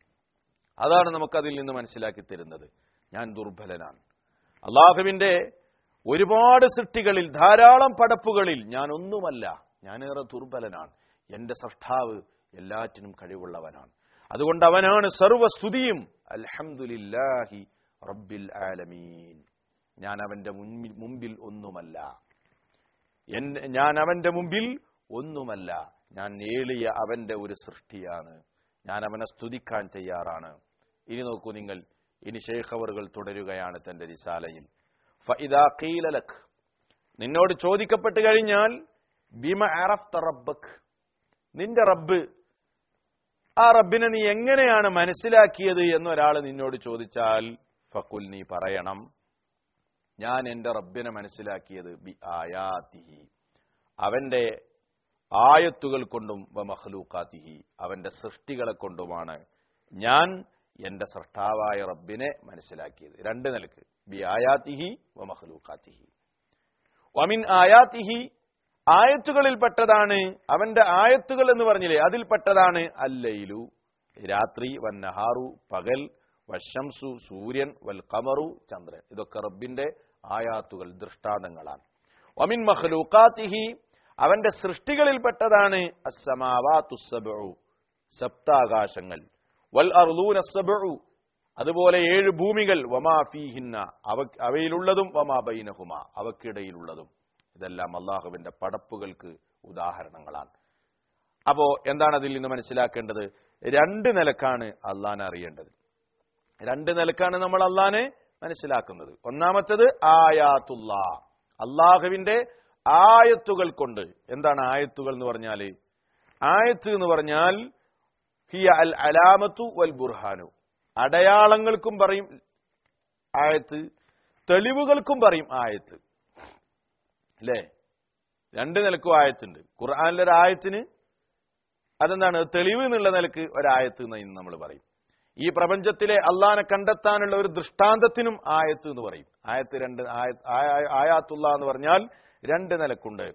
അതാണ് നമുക്കതിൽ നിന്ന് മനസ്സിലാക്കി തരുന്നത്. ഞാൻ ദുർബലനാണ്. അള്ളാഹുവിന്റെ ഒരുപാട് സൃഷ്ടികളിൽ, ധാരാളം പടപ്പുകളിൽ ഞാൻ ഒന്നുമല്ല, ഞാനേറെ ദുർബലനാണ്. എന്റെ സൃഷ്ടാവ് എല്ലാറ്റിനും കഴിവുള്ളവനാണ്. അതുകൊണ്ട് അവനാണ് സർവസ്തുതിയും. അൽഹംദുലില്ലാഹി റബ്ബിൽ ആലമീൻ, ഞാൻ അവന്റെ മുമ്പിൽ ഒന്നുമല്ല, ഞാൻ അവന്റെ മുമ്പിൽ ഒന്നുമല്ല, ഞാൻ ഏളിയ അവന്റെ ഒരു സൃഷ്ടിയാണ്, ഞാൻ അവനെ സ്തുതിക്കാൻ തയ്യാറാണ്. ഇനി നോക്കൂ നിങ്ങൾ, ഇനി ശൈഖ് അവറുകൾ തുടരുകയാണ് തന്റെ റിസാലയിൽ. ഫഇദാ ഖീല ലക്, നിന്നോട് ചോദിക്കപ്പെട്ട് കഴിഞ്ഞാൽ, ബിമ അറഫ്ത റബ്ബക്, നിന്റെ റബ്ബ്, ആ റബ്ബിനെ നീ എങ്ങനെയാണ് മനസ്സിലാക്കിയത് എന്നൊരാൾ നിന്നോട് ചോദിച്ചാൽ, ഫഖുൽ, നീ പറയണം, ഞാൻ എന്റെ റബ്ബിനെ മനസ്സിലാക്കിയത് ബി ആയാതിഹി, അവന്റെ ആയത്തുകൾ കൊണ്ടും വ മഖ്ലൂഖാതിഹി, അവന്റെ സൃഷ്ടികളെ കൊണ്ടുമാണ് ഞാൻ എന്റെ സൃഷ്ടാവായ റബ്ബിനെ മനസ്സിലാക്കിയത്. രണ്ട് നിലക്ക്, ബി ആയാതിഹി വ മഖ്ലൂഖാതിഹി. വമിൻ ആയാതിഹി, ആയത്തുകളിൽപ്പെട്ടതാണ്, അവന്റെ ആയത്തുകൾ എന്ന് പറഞ്ഞില്ലേ, അതിൽപ്പെട്ടതാണ് അല്ലൈലു, രാത്രി, വന്നഹാറു, പകൽ, വശംസു, സൂര്യൻ, വൽ ഖമറു, ചന്ദ്രൻ. ഇതൊക്കെ റബ്ബിന്റെ ആയാത്തുകൾ, ദൃഷ്ടാന്തങ്ങളാണ്. വമിൻ മഖ്ലൂഖാതിഹി, അവന്റെ സൃഷ്ടികളിൽപ്പെട്ടതാണ് അസ്സമാവാതു സബ്ഉ, സപ്താകാശങ്ങൾ, വൽ അർളൂന സബ്ഉ, അതുപോലെ ഏഴ് ഭൂമികൾ, വമാ ഫീഹിന്ന, അവ അവയിലുള്ളതും, വമാ ബൈനഹുമാ, അവക്കിടയിലുള്ളതും. ഇതെല്ലാം അള്ളാഹുവിന്റെ പടപ്പുകൾക്ക് ഉദാഹരണങ്ങളാണ്. അപ്പോ എന്താണ് അതിൽ നിന്ന് മനസ്സിലാക്കേണ്ടത്? രണ്ട് നിലക്കാണ് അള്ളാനെ അറിയേണ്ടത്. രണ്ട് നിലക്കാണ് നമ്മൾ അള്ളാനെ മനസ്സിലാക്കുന്നത്. ഒന്നാമത്തേത് ആയാത്തുല്ലാ, അള്ളാഹുവിന്റെ ആയത്തുകൾ കൊണ്ട്. എന്താണ് ആയത്തുകൾ എന്ന് പറഞ്ഞാല്? ആയത്ത് എന്ന് പറഞ്ഞാൽ ഹിയ അൽ അലാമത്തു വൽ ബുർഹാനു, അടയാളങ്ങൾക്കും പറയും ആയത്ത്, തെളിവുകൾക്കും പറയും ആയത്ത്. അല്ലേ? രണ്ട് നിലക്കും ആയത്തുണ്ട്. ഖുർആനിലെ ഒരു ആയത്തിന് അതെന്താണ്? തെളിവ് എന്നുള്ള നിലക്ക് ഒരായത്ത് എന്ന് നമ്മൾ പറയും. ഈ പ്രപഞ്ചത്തിലെ അള്ളാനെ കണ്ടെത്താനുള്ള ഒരു ദൃഷ്ടാന്തത്തിനും ആയത്ത് എന്ന് പറയും. ആയത്ത് രണ്ട് ആയാത്തുള്ള എന്ന് പറഞ്ഞാൽ രണ്ട് നിലക്കുണ്ട്.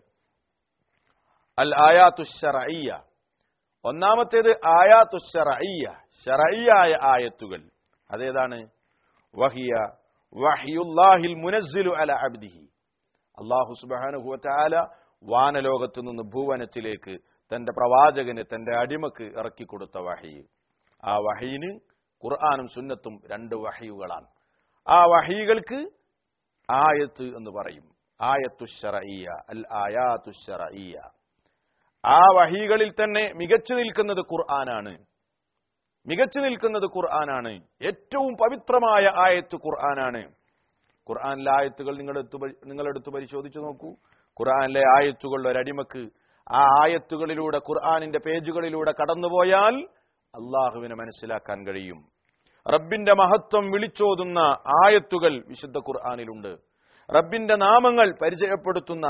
അൽ ആയാത്തു ശറഇയ്യ, ഒന്നാമത്തേത് ആയാത്തു ശറഇയ്യ, ശറഇയ്യായ ആയത്തുകൾ. അതേതാണ്? വഹിയ വഹ്യുല്ലാഹിൽ മുനസ്സിലു അല അബ്ദിഹി, അല്ലാഹു സുബ്ഹാനഹു വ തആല വാനലോകത്തു നിന്ന് ഭൂവനത്തിലേക്ക് തന്റെ പ്രവാചകന്, തന്റെ അടിമക്ക് ഇറക്കി കൊടുത്ത വഹി. ആ വഹീന് ഖുർആനും സുന്നത്തും രണ്ട് വഹീകളാണ്. ആ വഹീകൾക്ക് ആയത്ത് എന്ന് പറയും. ആയത്തു ശറഇയ്യ, അൽ ആയാത്തു ശറഇയ്യ. ആ വഹീകളിൽ തന്നെ മികച്ചു നിൽക്കുന്നത് ഖുർആനാണ്. മികച്ചു നിൽക്കുന്നത് ഖുർആനാണ്. ഏറ്റവും പവിത്രമായ ആയത്ത് ഖുർആനാണ്. ഖുർആനിലെ ആയത്തുകൾ നിങ്ങളെടുത്ത് നിങ്ങളെടുത്ത് പരിശോധിച്ചു നോക്കൂ. ഖുർആനിലെ ആയത്തുകളുടെ ഒരടിമക്ക് ആ ആയത്തുകളിലൂടെ, ഖുർആനിന്റെ പേജുകളിലൂടെ കടന്നുപോയാൽ അള്ളാഹുവിനെ മനസ്സിലാക്കാൻ കഴിയും. റബ്ബിന്റെ മഹത്വം വിളിച്ചോതുന്ന ആയത്തുകൾ വിശുദ്ധ ഖുർആനിലുണ്ട്. റബ്ബിന്റെ നാമങ്ങൾ പരിചയപ്പെടുത്തുന്ന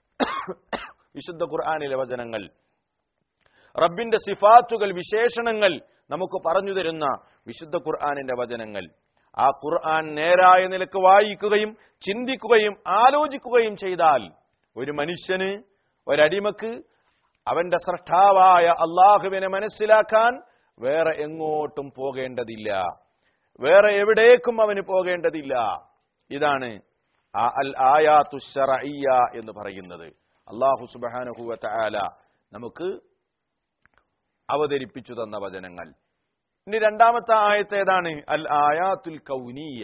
വിശുദ്ധ ഖുർആനിലെ വചനങ്ങൾ, റബ്ബിന്റെ സിഫാത്തുകൾ, വിശേഷണങ്ങൾ നമുക്ക് പറഞ്ഞു തരുന്ന വിശുദ്ധ ഖുർആനിന്റെ വചനങ്ങൾ. ആ ഖുർആൻ നേരായ നിലക്ക് വായിക്കുകയും ചിന്തിക്കുകയും ആലോചിക്കുകയും ചെയ്താൽ ഒരു മനുഷ്യന്, ഒരടിമക്ക് അവന്റെ സ്രഷ്ടാവായ അള്ളാഹുവിനെ മനസ്സിലാക്കാൻ വേറെ എങ്ങോട്ടും പോകേണ്ടതില്ല, വേറെ എവിടേക്കും അവന് പോകേണ്ടതില്ല. ഇതാണ് അൽ ആയാത്തു ശറഇയ്യ എന്ന് പറയുന്നത്. അല്ലാഹു സുബ്ഹാനഹു വ തആല നമുക്ക് അവതരിപ്പിച്ചു തന്ന വചനങ്ങൾ. ഇനി രണ്ടാമത്തെ ആയത്ത് ഏതാണ്? അൽ ആയാത്തുൽ കൗനിയ്യ,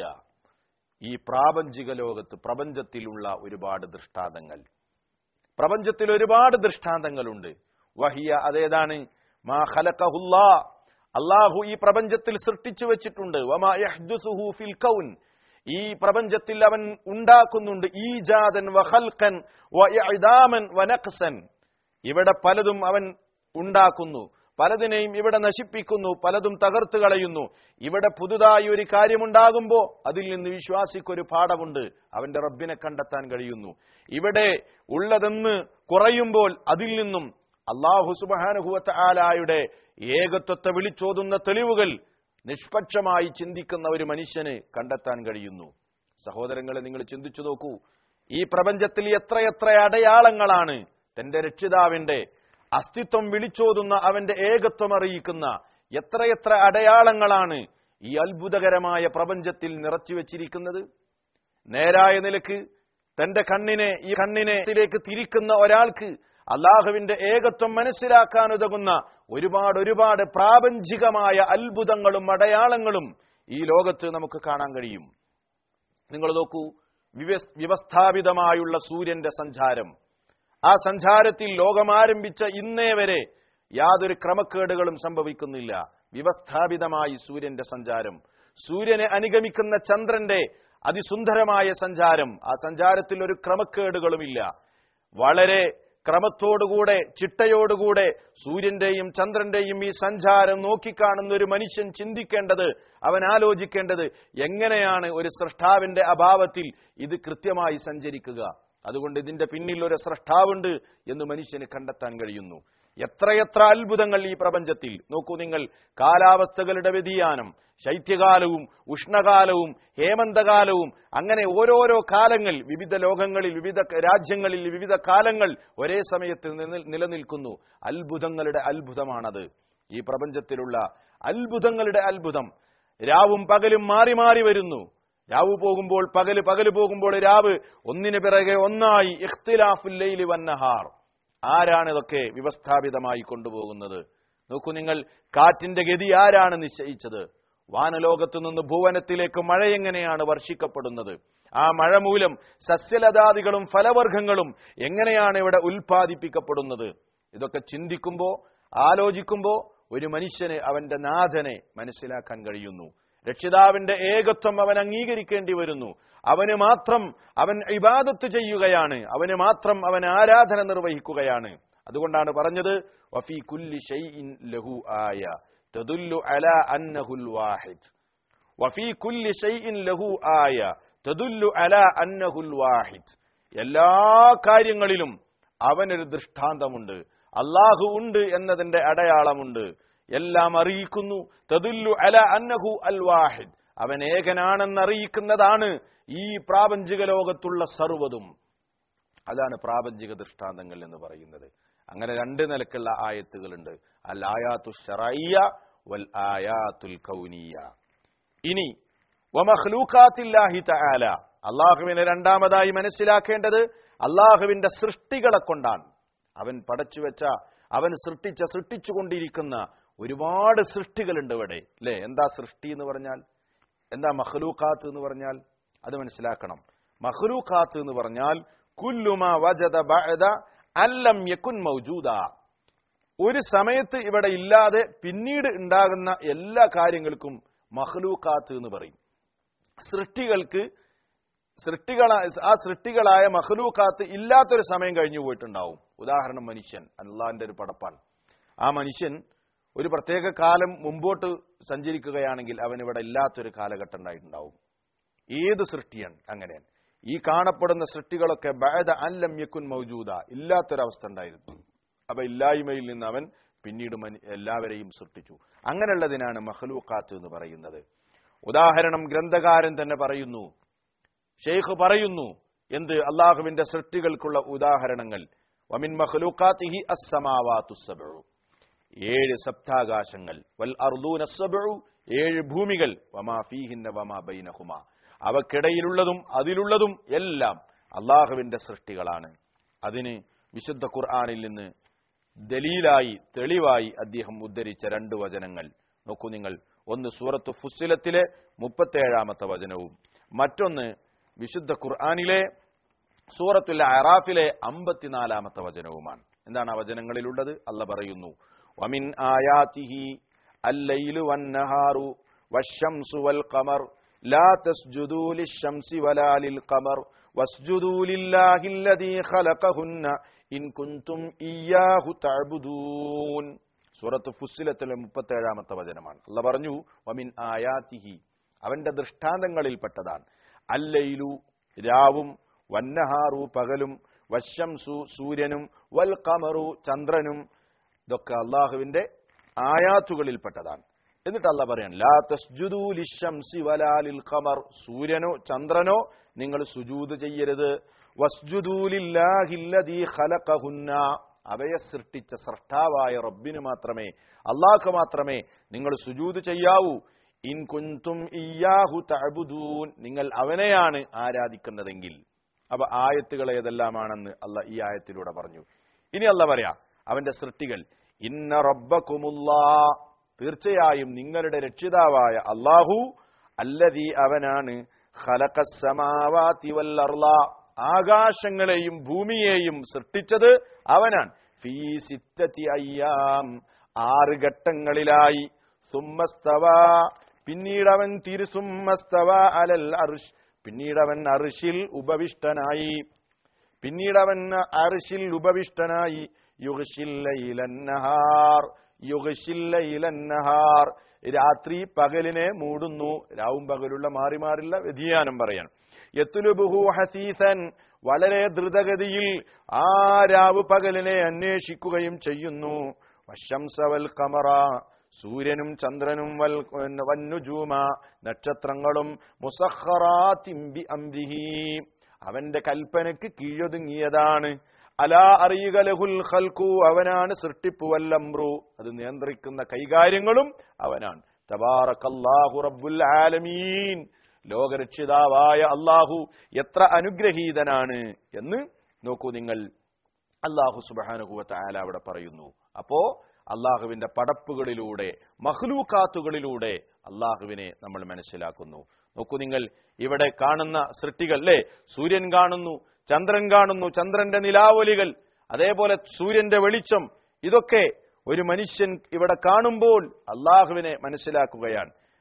ഈ പ്രാപഞ്ചിക ലോകത്ത്, പ്രപഞ്ചത്തിലുള്ള ഒരുപാട് ദൃഷ്ടാന്തങ്ങൾ. പ്രപഞ്ചത്തിൽ ഒരുപാട് ദൃഷ്ടാന്തങ്ങളുണ്ട്. വഹിയ, അതേതാണ്? മാ ഖലഖഹുല്ലാ, അല്ലാഹു ഈ പ്രപഞ്ചത്തിൽ സൃഷ്ടിച്ചു വെച്ചിട്ടുണ്ട്. വമാ യഹ്ദുസുഹു ഫിൽ കൗൻ, ഈ പ്രപഞ്ചത്തിൽ അവൻ ഉണ്ടാക്കുന്നുണ്ട്. ഈജാദൻ വ ഖൽഖൻ വ ഇഅദാമൻ വ നഖ്സൻ, ഇവിടെ പലതും അവൻ ഉണ്ടാക്കുന്നു, പലതിനെയും ഇവിടെ നശിപ്പിക്കുന്നു, പലതും തകർത്ത് കളയുന്നു. ഇവിടെ പുതുതായി ഒരു കാര്യമുണ്ടാകുമ്പോൾ അതിൽ നിന്ന് വിശ്വാസിക്കൊരു പാഠമുണ്ട്, അവന്റെ റബ്ബിനെ കണ്ടെത്താൻ കഴിയുന്നു. ഇവിടെ ഉള്ളതെന്ന് കുറയുമ്പോൾ അതിൽ നിന്നും അല്ലാഹു സുബ്ഹാനഹു വ തആലയുടെ ഏകത്വത്തെ വിളിച്ചോതുന്ന തെളിവുകൾ നിഷ്പക്ഷമായി ചിന്തിക്കുന്ന ഒരു മനുഷ്യന് കണ്ടെത്താൻ കഴിയുന്നു. സഹോദരങ്ങളെ, നിങ്ങൾ ചിന്തിച്ചു നോക്കൂ. ഈ പ്രപഞ്ചത്തിൽ എത്രയെത്ര അടയാളങ്ങളാണ് തന്റെ രക്ഷിതാവിന്റെ അസ്തിത്വം വിളിച്ചോതുന്ന, അവന്റെ ഏകത്വം അറിയിക്കുന്ന എത്രയെത്ര അടയാളങ്ങളാണ് ഈ അത്ഭുതകരമായ പ്രപഞ്ചത്തിൽ നിറച്ചുവെച്ചിരിക്കുന്നത്. നേരായ നിലക്ക് തന്റെ കണ്ണിനെ ഈ കണ്ണിനെതിലേക്ക് തിരിക്കുന്ന ഒരാൾക്ക് അള്ളാഹുവിന്റെ ഏകത്വം മനസ്സിലാക്കാൻ ഉതകുന്ന ഒരുപാട് ഒരുപാട് പ്രാപഞ്ചികമായ അത്ഭുതങ്ങളും അടയാളങ്ങളും ഈ ലോകത്ത് നമുക്ക് കാണാൻ കഴിയും. നിങ്ങൾ നോക്കൂ, വ്യവസ്ഥാപിതമായുള്ള സൂര്യന്റെ സഞ്ചാരം, ആ സഞ്ചാരത്തിൽ ലോകമാരംഭിച്ച ഇന്നേ വരെ യാതൊരു ക്രമക്കേടുകളും സംഭവിക്കുന്നില്ല. വ്യവസ്ഥാപിതമായി സൂര്യന്റെ സഞ്ചാരം, സൂര്യനെ അനുഗമിക്കുന്ന ചന്ദ്രന്റെ അതിസുന്ദരമായ സഞ്ചാരം, ആ സഞ്ചാരത്തിൽ ഒരു ക്രമക്കേടുകളുമില്ല. വളരെ ക്രമത്തോടുകൂടെ, ചിട്ടയോടുകൂടെ സൂര്യന്റെയും ചന്ദ്രന്റെയും ഈ സഞ്ചാരം നോക്കിക്കാണുന്ന ഒരു മനുഷ്യൻ ചിന്തിക്കേണ്ടത്, അവൻ ആലോചിക്കേണ്ടത്, എങ്ങനെയാണ് ഒരു സ്രഷ്ടാവിന്റെ അഭാവത്തിൽ ഇത് കൃത്യമായി സഞ്ചരിക്കുക? അതുകൊണ്ട് ഇതിന്റെ പിന്നിൽ ഒരു സ്രഷ്ടാവുണ്ട് എന്ന് മനുഷ്യന് കണ്ടെത്താൻ കഴിയുന്നു. എത്രയെത്ര അത്ഭുതങ്ങൾ ഈ പ്രപഞ്ചത്തിൽ. നോക്കൂ നിങ്ങൾ, കാലാവസ്ഥകളുടെ വ്യതിയാനം, ശൈത്യകാലവും ഉഷ്ണകാലവും ഹേമന്തകാലവും, അങ്ങനെ ഓരോരോ കാലങ്ങൾ വിവിധ ലോകങ്ങളിൽ, വിവിധ രാജ്യങ്ങളിൽ വിവിധ കാലങ്ങൾ ഒരേ സമയത്ത് നിലനിൽക്കുന്നു. അത്ഭുതങ്ങളുടെ അത്ഭുതമാണത്. ഈ പ്രപഞ്ചത്തിലുള്ള അത്ഭുതങ്ങളുടെ അത്ഭുതം. രാവും പകലും മാറി മാറി വരുന്നു. രാവ് പോകുമ്പോൾ പകല്, പകല് പോകുമ്പോൾ രാവ്, ഒന്നിനു പിറകെ ഒന്നായി. ഇഖ്തിലാഫുൽ ലൈലി വന്നഹാർ. ആരാണ് ഇതൊക്കെ വ്യവസ്ഥാപിതമായി കൊണ്ടുപോകുന്നത്? നോക്കൂ നിങ്ങൾ, കാറ്റിന്റെ ഗതി ആരാണ് നിശ്ചയിച്ചത്? വാനലോകത്തു നിന്ന് ഭുവനത്തിലേക്ക് മഴ എങ്ങനെയാണ് വർഷിക്കപ്പെടുന്നത്? ആ മഴ മൂലം സസ്യലതാദികളും ഫലവർഗ്ഗങ്ങളും എങ്ങനെയാണ് ഇവിടെ ഉൽപ്പാദിപ്പിക്കപ്പെടുന്നത്? ഇതൊക്കെ ചിന്തിക്കുമ്പോ, ആലോചിക്കുമ്പോ ഒരു മനുഷ്യന് അവന്റെ നാഥനെ മനസ്സിലാക്കാൻ കഴിയുന്നു. രക്ഷിതാവിന്റെ ഏകത്വം അവൻ അംഗീകരിക്കേണ്ടി വരുന്നു. അവന് മാത്രം അവൻ ഇബാദത്ത് ചെയ്യുകയാണ്, അവന് മാത്രം അവൻ ആരാധന നിർവഹിക്കുകയാണ്. അതുകൊണ്ടാണ് പറഞ്ഞത് വഫീ കുല്ലി ഷൈഇൻ ലഹു ആയ തദുല്ലു അലാ അന്നഹുൽ വാഹിദ്. വഫീ കുല്ലി ഷൈഇൻ ലഹു ആയ തദുല്ലു അലാ അന്നഹുൽ വാഹിദ്. എല്ലാ കാര്യങ്ങളിലും അവനൊരു ദൃഷ്ടാന്തമുണ്ട്, അല്ലാഹു ഉണ്ട് എന്നതിന്റെ അടയാളമുണ്ട്, എല്ലാം അറിയിക്കുന്നു. തദുല്ലു അലാ അന്നഹു അൽ വാഹിദ്, അവൻ ഏകനാണെന്നറിയിക്കുന്നതാണ് ഈ പ്രാപഞ്ചിക ലോകത്തുള്ള സർവ്വതും. അതാണ് പ്രാപഞ്ചിക ദൃഷ്ടാന്തങ്ങൾ എന്ന് പറയുന്നത്. അങ്ങനെ രണ്ട് നിലക്കുള്ള ആയത്തുകളുണ്ട്, അൽ ആയാത്തു ശറഇയ്യ വൽ ആയാത്തുൽ കൗനിയ്യ. ഇനി വമഖ്ലൂഖാത്തില്ലാഹി തആല, അല്ലാഹുവിനെ രണ്ടാമതായി മനസ്സിലാക്കേണ്ടത് അല്ലാഹുവിന്റെ സൃഷ്ടികളെ കൊണ്ടാണ്. അവൻ പടച്ചു വെച്ച, അവൻ സൃഷ്ടിച്ച സൃഷ്ടിച്ചുകൊണ്ടിരിക്കുന്ന ഒരുപാട് സൃഷ്ടികളുണ്ട് ഇവിടെ, അല്ലേ? എന്താ സൃഷ്ടി എന്ന് പറഞ്ഞാൽ, എന്താ മഖ്ലൂഖാത്ത് എന്ന് പറഞ്ഞാൽ? അത് മനസ്സിലാക്കണം. മഖ്ലൂഖാത്ത് എന്ന് പറഞ്ഞാൽ കുല്ലുമാ വജദ ബഅദ അല്ലം യകുൻ മൗജൂദ, ഒരു സമയത്ത് ഇവിടെ ഇല്ലാതെ പിന്നീട് ഉണ്ടാകുന്ന എല്ലാ കാര്യങ്ങൾക്കും മഖ്ലൂഖാത്ത് എന്ന് പറയും. സൃഷ്ടികൾക്ക് സൃഷ്ടികളായ ആ സൃഷ്ടികളായ മഖ്ലൂഖാത്ത് ഇല്ലാത്തൊരു സമയം കഴിഞ്ഞു പോയിട്ടുണ്ടാവും. ഉദാഹരണം മനുഷ്യൻ, അല്ലാഹുവിന്റെ ഒരു പടപ്പാണ്. ആ മനുഷ്യൻ ഒരു പ്രത്യേക കാലം മുമ്പോട്ട് സഞ്ചരിക്കുകയാണെങ്കിൽ അവൻ ഇവിടെ ഇല്ലാത്തൊരു കാലഘട്ടം ഉണ്ടായിട്ടുണ്ടാവും. ഏത് സൃഷ്ടിയാണ് അങ്ങനെയാണ്. ഈ കാണപ്പെടുന്ന സൃഷ്ടികളൊക്കെ ബഅദ അല്ലം യകുൻ മൗജൂദ, ഇല്ലാത്തൊരവസ്ഥ ഉണ്ടായിരുന്നു. അപ്പൊ ഇല്ലായ്മയിൽ നിന്ന് അവൻ പിന്നീട് എല്ലാവരെയും സൃഷ്ടിച്ചു. അങ്ങനെയുള്ളതിനാണ് മഖ്ലൂഖാത്ത് എന്ന് പറയുന്നത്. ഉദാഹരണം ഗ്രന്ഥകാരൻ തന്നെ പറയുന്നു, ഷെയ്ഖ് പറയുന്നു, എന്ത്? അള്ളാഹുവിന്റെ സൃഷ്ടികൾക്കുള്ള ഉദാഹരണങ്ങൾ. വമിൻ മഖ്ലൂഖാതിഹി അസ്സമാവാതു സബ്ഉ, ഏഴ് സപ്താകാശങ്ങൾ, വൽ അർദൂന സബ്ഉ, ഏഴ് ഭൂമികൾ, വമാ ഫീഹിന്ന വമാ ബൈനഹുമാ, അവക്കിടയിലുള്ളതും അതിലുള്ളതും എല്ലാം അള്ളാഹുവിന്റെ സൃഷ്ടികളാണ്. അതിന് വിശുദ്ധ ഖുർആനിൽ നിന്ന് ദലീലായി തെളിവായി അദ്ദേഹം ഉദ്ധരിച്ച രണ്ട് വചനങ്ങൾ നോക്കൂ നിങ്ങൾ. ഒന്ന് സൂറത്ത് ഫുസ്സിലത്തിലെ മുപ്പത്തേഴാമത്തെ വചനവും മറ്റൊന്ന് വിശുദ്ധ ഖുർആനിലെ സൂറത്തുൽ അറാഫിലെ അമ്പത്തിനാലാമത്തെ വചനവുമാണ്. എന്താണ് ആ വചനങ്ങളിലുള്ളത്? അല്ലാഹ് പറയുന്നു, വമിൻ ആയാതിഹി അല്ലൈലു വന്നഹാറു വശംസു വൽ ഖമർ ലാ തസ്ജുദൂ ലിശ്ശംസി വലാ ലിൽ ഖമർ വസ്ജുദൂ ലില്ലാഹില്ലദീ ഖലഖഹുന്ന ഇൻ കുൻതും ഇയ്യാഹു തഅബുദൂൻ. സൂറത്ത് ഫുസ്സിലത്തിലെ മുപ്പത്തേഴാമത്തെ വചനമാണ്. അല്ലാഹ് പറഞ്ഞു, വമിൻ ആയാതിഹി, അവന്റെ ദൃഷ്ടാന്തങ്ങളിൽപ്പെട്ടതാണ്, അല്ലൈലു രാവും, വന്നഹാറു പകലും, വശംസു സൂര്യനും, വൽ ഖമറു ചന്ദ്രനും, ഇതൊക്കെ അള്ളാഹുവിന്റെ ആയാത്തുകളിൽപ്പെട്ടതാണ്. എന്നിട്ട് അല്ലാഹ് പറയാൻ, ലാ തസ്ജുദൂ ലിശ്ശംസി വലാ ലിൽ ഖമർ, സൂര്യനോ ചന്ദ്രനോ നിങ്ങൾ സുജൂദ് ചെയ്യരുത്. വസ്ജുദൂ ലില്ലാഹില്ലദീ ഖലഖഹുന്ന, അവയെ സൃഷ്ടിച്ച സ്രഷ്ടാവായ റബ്ബിന് മാത്രമേ, അല്ലാഹുക്ക് മാത്രമേ നിങ്ങൾ സുജൂദ് ചെയ്യാവൂ. ഇൻ കുൻതും ഇയ്യാഹു തഅബുദൂൻ, നിങ്ങൾ അവനെയാണ് ആരാധിക്കുന്നതെങ്കിൽ. അപ്പൊ ആയത്തുകൾ ഏതെല്ലാമാണെന്ന് അല്ലാഹ് ഈ ആയത്തിലൂടെ പറഞ്ഞു. ഇനി അല്ലാഹ് പറയാ അവന്റെ സൃഷ്ടികൾ, ഇന്ന റബ്ബകുമുല്ലാഹ്, തീർച്ചയായും നിങ്ങളുടെ രക്ഷിതാവായ അല്ലാഹു, അല്ലദീ അവനാണ്, ഖലഖസ് സമാവാതി വൽ അർള, ആകാശങ്ങളെയും ഭൂമിയെയും സൃഷ്ടിച്ചത് അവനാണ്. ഫീ സിത്തതി അയ്യാം, ആറ് ഘട്ടങ്ങളിലായി. സുമ്മസ്തവ, പിന്നീട് അവൻ തിരു സുമ്മസ്തവ അലൽ അർശ്, പിന്നീട് അവൻ അർശിൽ ഉപവിഷ്ടനായി. പിന്നീട് അവൻ അർശിൽ ഉപവിഷ്ടനായി. യുഗ്ശിൽ ലൈലൻ നഹാർ, യുഗ്ശിൽ ലൈലൻ നഹാർ, രാത്രി പകലിനെ മൂടുന്നു. രാവും പകലുള്ള മാറി മാറിയുള്ള വ്യതിയാനം പറയാൻ. യത്ലുബുഹു ഹസീസൻ, വളരെ ദ്രുതഗതിയിൽ ആ രാവ് പകലിനെ അന്വേഷിക്കുകയും ചെയ്യുന്നു. വശംസ വൽ ഖമറ, സൂര്യനും ചന്ദ്രനും, വൽ വന്നുജൂമ, നക്ഷത്രങ്ങളും, മുസഖറാത്തിൻ ബി അംരിഹി, അവന്റെ കൽപ്പനയ്ക്ക് കീഴൊതുങ്ങിയതാണ്. അലാ അറിയുക ലഹുൽ ഖൽഖു, അവനാണ് സൃഷ്ടിപ്പ്, വൽ അംറു, അത് നിയന്ത്രിക്കുന്ന കൈകാര്യങ്ങളും അവനാണ്. തബാറകല്ലാഹു റബ്ബുൽ ആലമീൻ, ലോകരക്ഷിതാവായ അല്ലാഹു എത്ര അനുഗ്രഹീതനാണ് എന്ന് നോക്കൂ നിങ്ങൾ. അല്ലാഹു സുബ്ഹാനഹു വ തആല അവിടെ പറയുന്നു. അപ്പോ അള്ളാഹുവിന്റെ പടപ്പുകളിലൂടെ, മഖ്ലൂഖാത്തുകളിലൂടെ അള്ളാഹുവിനെ നമ്മൾ മനസ്സിലാക്കുന്നു. നോക്കൂ നിങ്ങൾ, ഇവിടെ കാണുന്ന സൃഷ്ടികൾ, അല്ലേ? സൂര്യൻ കാണുന്നു, ചന്ദ്രൻ കാണുന്നു, ചന്ദ്രന്റെ നിലാവൊലികൾ, അതേപോലെ സൂര്യന്റെ വെളിച്ചം, ഇതൊക്കെ ഒരു മനുഷ്യൻ ഇവിടെ കാണുമ്പോൾ അള്ളാഹുവിനെ മനസ്സിലാക്കുകയാണ്.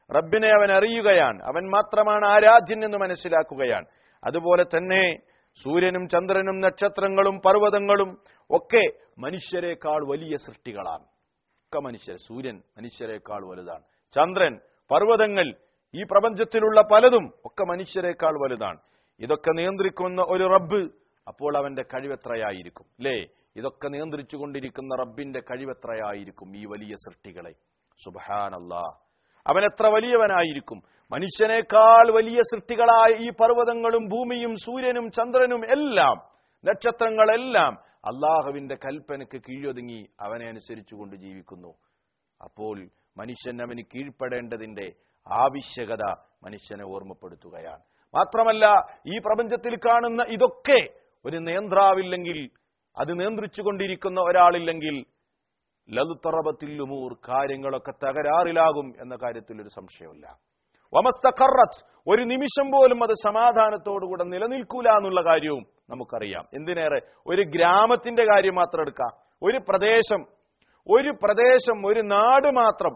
റബ്ബിനെ അവൻ അറിയുകയാണ്, അവൻ മാത്രമാണ് ആരാധ്യൻ എന്ന് മനസ്സിലാക്കുകയാണ്. അതുപോലെ തന്നെ സൂര്യനും ചന്ദ്രനും നക്ഷത്രങ്ങളും പർവ്വതങ്ങളും ഒക്കെ മനുഷ്യരെക്കാൾ വലിയ സൃഷ്ടികളാണ്. ഒക്കെ മനുഷ്യർ, സൂര്യൻ മനുഷ്യരെക്കാൾ വലുതാണ്, ചന്ദ്രൻ, പർവ്വതങ്ങൾ, ഈ പ്രപഞ്ചത്തിലുള്ള പലതും ഒക്കെ മനുഷ്യരെക്കാൾ വലുതാണ്. ഇതൊക്കെ നിയന്ത്രിക്കുന്ന ഒരു റബ്ബ്, അപ്പോൾ അവന്റെ കഴിവെത്രയായിരിക്കും അല്ലേ? ഇതൊക്കെ നിയന്ത്രിച്ചു കൊണ്ടിരിക്കുന്ന റബ്ബിന്റെ കഴിവെത്രയായിരിക്കും ഈ വലിയ സൃഷ്ടികളെ. സുബ്ഹാനല്ലാഹ്, അവൻ എത്ര വലിയവനായിരിക്കും. മനുഷ്യനേക്കാൾ വലിയ സൃഷ്ടികളായ ഈ പർവ്വതങ്ങളും ഭൂമിയും സൂര്യനും ചന്ദ്രനും എല്ലാം, നക്ഷത്രങ്ങളെല്ലാം അള്ളാഹുവിന്റെ കൽപ്പനയ്ക്ക് കീഴൊതുങ്ങി അവനെ അനുസരിച്ചുകൊണ്ട് ജീവിക്കുന്നു. അപ്പോൾ മനുഷ്യൻ അവന് കീഴ്പ്പെടേണ്ടതിന്റെ ആവശ്യകത മനുഷ്യനെ ഓർമ്മപ്പെടുത്തുകയാണ്. മാത്രമല്ല, ഈ പ്രപഞ്ചത്തിൽ കാണുന്ന ഇതൊക്കെ ഒരു നിയന്ത്രാവില്ലെങ്കിൽ, അത് നിയന്ത്രിച്ചു കൊണ്ടിരിക്കുന്ന ഒരാളില്ലെങ്കിൽ ലതുത്തറബത്തിൽ ഉമൂർ, കാര്യങ്ങളൊക്കെ തകരാറിലാകും എന്ന കാര്യത്തിൽ ഒരു സംശയമില്ല. വമസ്തഖറത്ത്, ഒരു നിമിഷം പോലും അത് സമാധാനത്തോടുകൂടെ നിലനിൽക്കൂല എന്നുള്ള കാര്യവും നമുക്കറിയാം. എന്തിനേറെ ഒരു ഗ്രാമത്തിന്റെ കാര്യം മാത്രം എടുക്കാം. ഒരു പ്രദേശം ഒരു പ്രദേശം ഒരു നാട് മാത്രം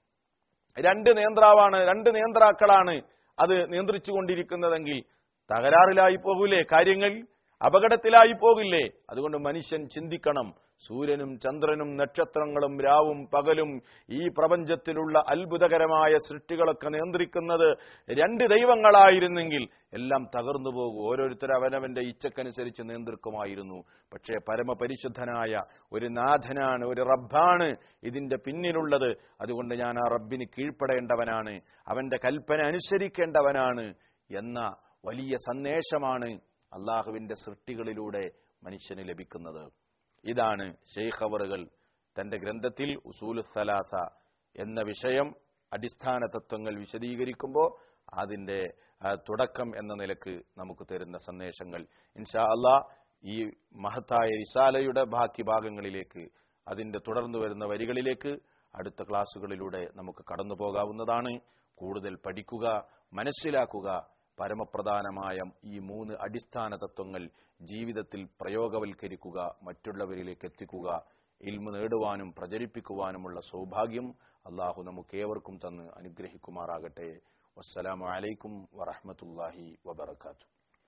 രണ്ട് നിയന്ത്രാവാണ്, രണ്ട് നിയന്ത്രാക്കളാണ് അത് നിയന്ത്രിച്ചു കൊണ്ടിരിക്കുന്നതെങ്കിൽ തകരാറിലായി പോകില്ലേ കാര്യങ്ങൾ? അപകടത്തിലായി പോകില്ലേ? അതുകൊണ്ട് മനുഷ്യൻ ചിന്തിക്കണം. സൂര്യനും ചന്ദ്രനും നക്ഷത്രങ്ങളും രാവും പകലും ഈ പ്രപഞ്ചത്തിലുള്ള അത്ഭുതകരമായ സൃഷ്ടികളൊക്കെ നിയന്ത്രിക്കുന്നത് രണ്ട് ദൈവങ്ങളായിരുന്നെങ്കിൽ എല്ലാം തകർന്നു പോകും. ഓരോരുത്തർ അവനവന്റെ ഇച്ഛക്കനുസരിച്ച് നിയന്ത്രിക്കുമായിരുന്നു. പക്ഷേ പരമപരിശുദ്ധനായ ഒരു നാഥനാണ്, ഒരു റബ്ബാണ് ഇതിന്റെ പിന്നിലുള്ളത്. അതുകൊണ്ട് ഞാൻ ആ റബ്ബിന് കീഴ്പ്പെടേണ്ടവനാണ്, അവന്റെ കൽപ്പന അനുസരിക്കേണ്ടവനാണ് എന്ന വലിയ സന്ദേശമാണ് അള്ളാഹുവിന്റെ സൃഷ്ടികളിലൂടെ മനുഷ്യന് ലഭിക്കുന്നത്. ഇതാണ് ശൈഖ് അവറുകൾ തന്റെ ഗ്രന്ഥത്തിൽ ഉസൂലു സലാസ എന്ന വിഷയം അടിസ്ഥാന തത്വങ്ങൾ വിശദീകരിക്കുമ്പോൾ അതിന്റെ തുടക്കം എന്ന നിലക്ക് നമുക്ക് തരുന്ന സന്ദേശങ്ങൾ. ഇൻഷാ അല്ലാഹ് ഈ മഹത്തായ റിസാലയുടെ ബാക്കി ഭാഗങ്ങളിലേക്ക്, അതിന്റെ തുടർന്നു വരുന്ന വരികളിലേക്ക് അടുത്ത ക്ലാസുകളിലൂടെ നമുക്ക് കടന്നു പോകാവുന്നതാണ്. കൂടുതൽ പഠിക്കുക, മനസ്സിലാക്കുക, പരമപ്രധാനമായ ഈ മൂന്ന് അടിസ്ഥാന തത്വങ്ങൾ ജീവിതത്തിൽ പ്രയോഗവൽക്കരിക്കുക, മറ്റുള്ളവരിലേക്ക് എത്തിക്കുക, ഇൽമു നേടുവാനും പ്രചരിപ്പിക്കുവാനുമുള്ള സൗഭാഗ്യം അള്ളാഹു നമുക്കേവർക്കും തന്ന് അനുഗ്രഹിക്കുമാറാകട്ടെ. വസ്സലാമു അലൈക്കും വറഹ്മത്തുള്ളാഹി വബറകാതുഹു.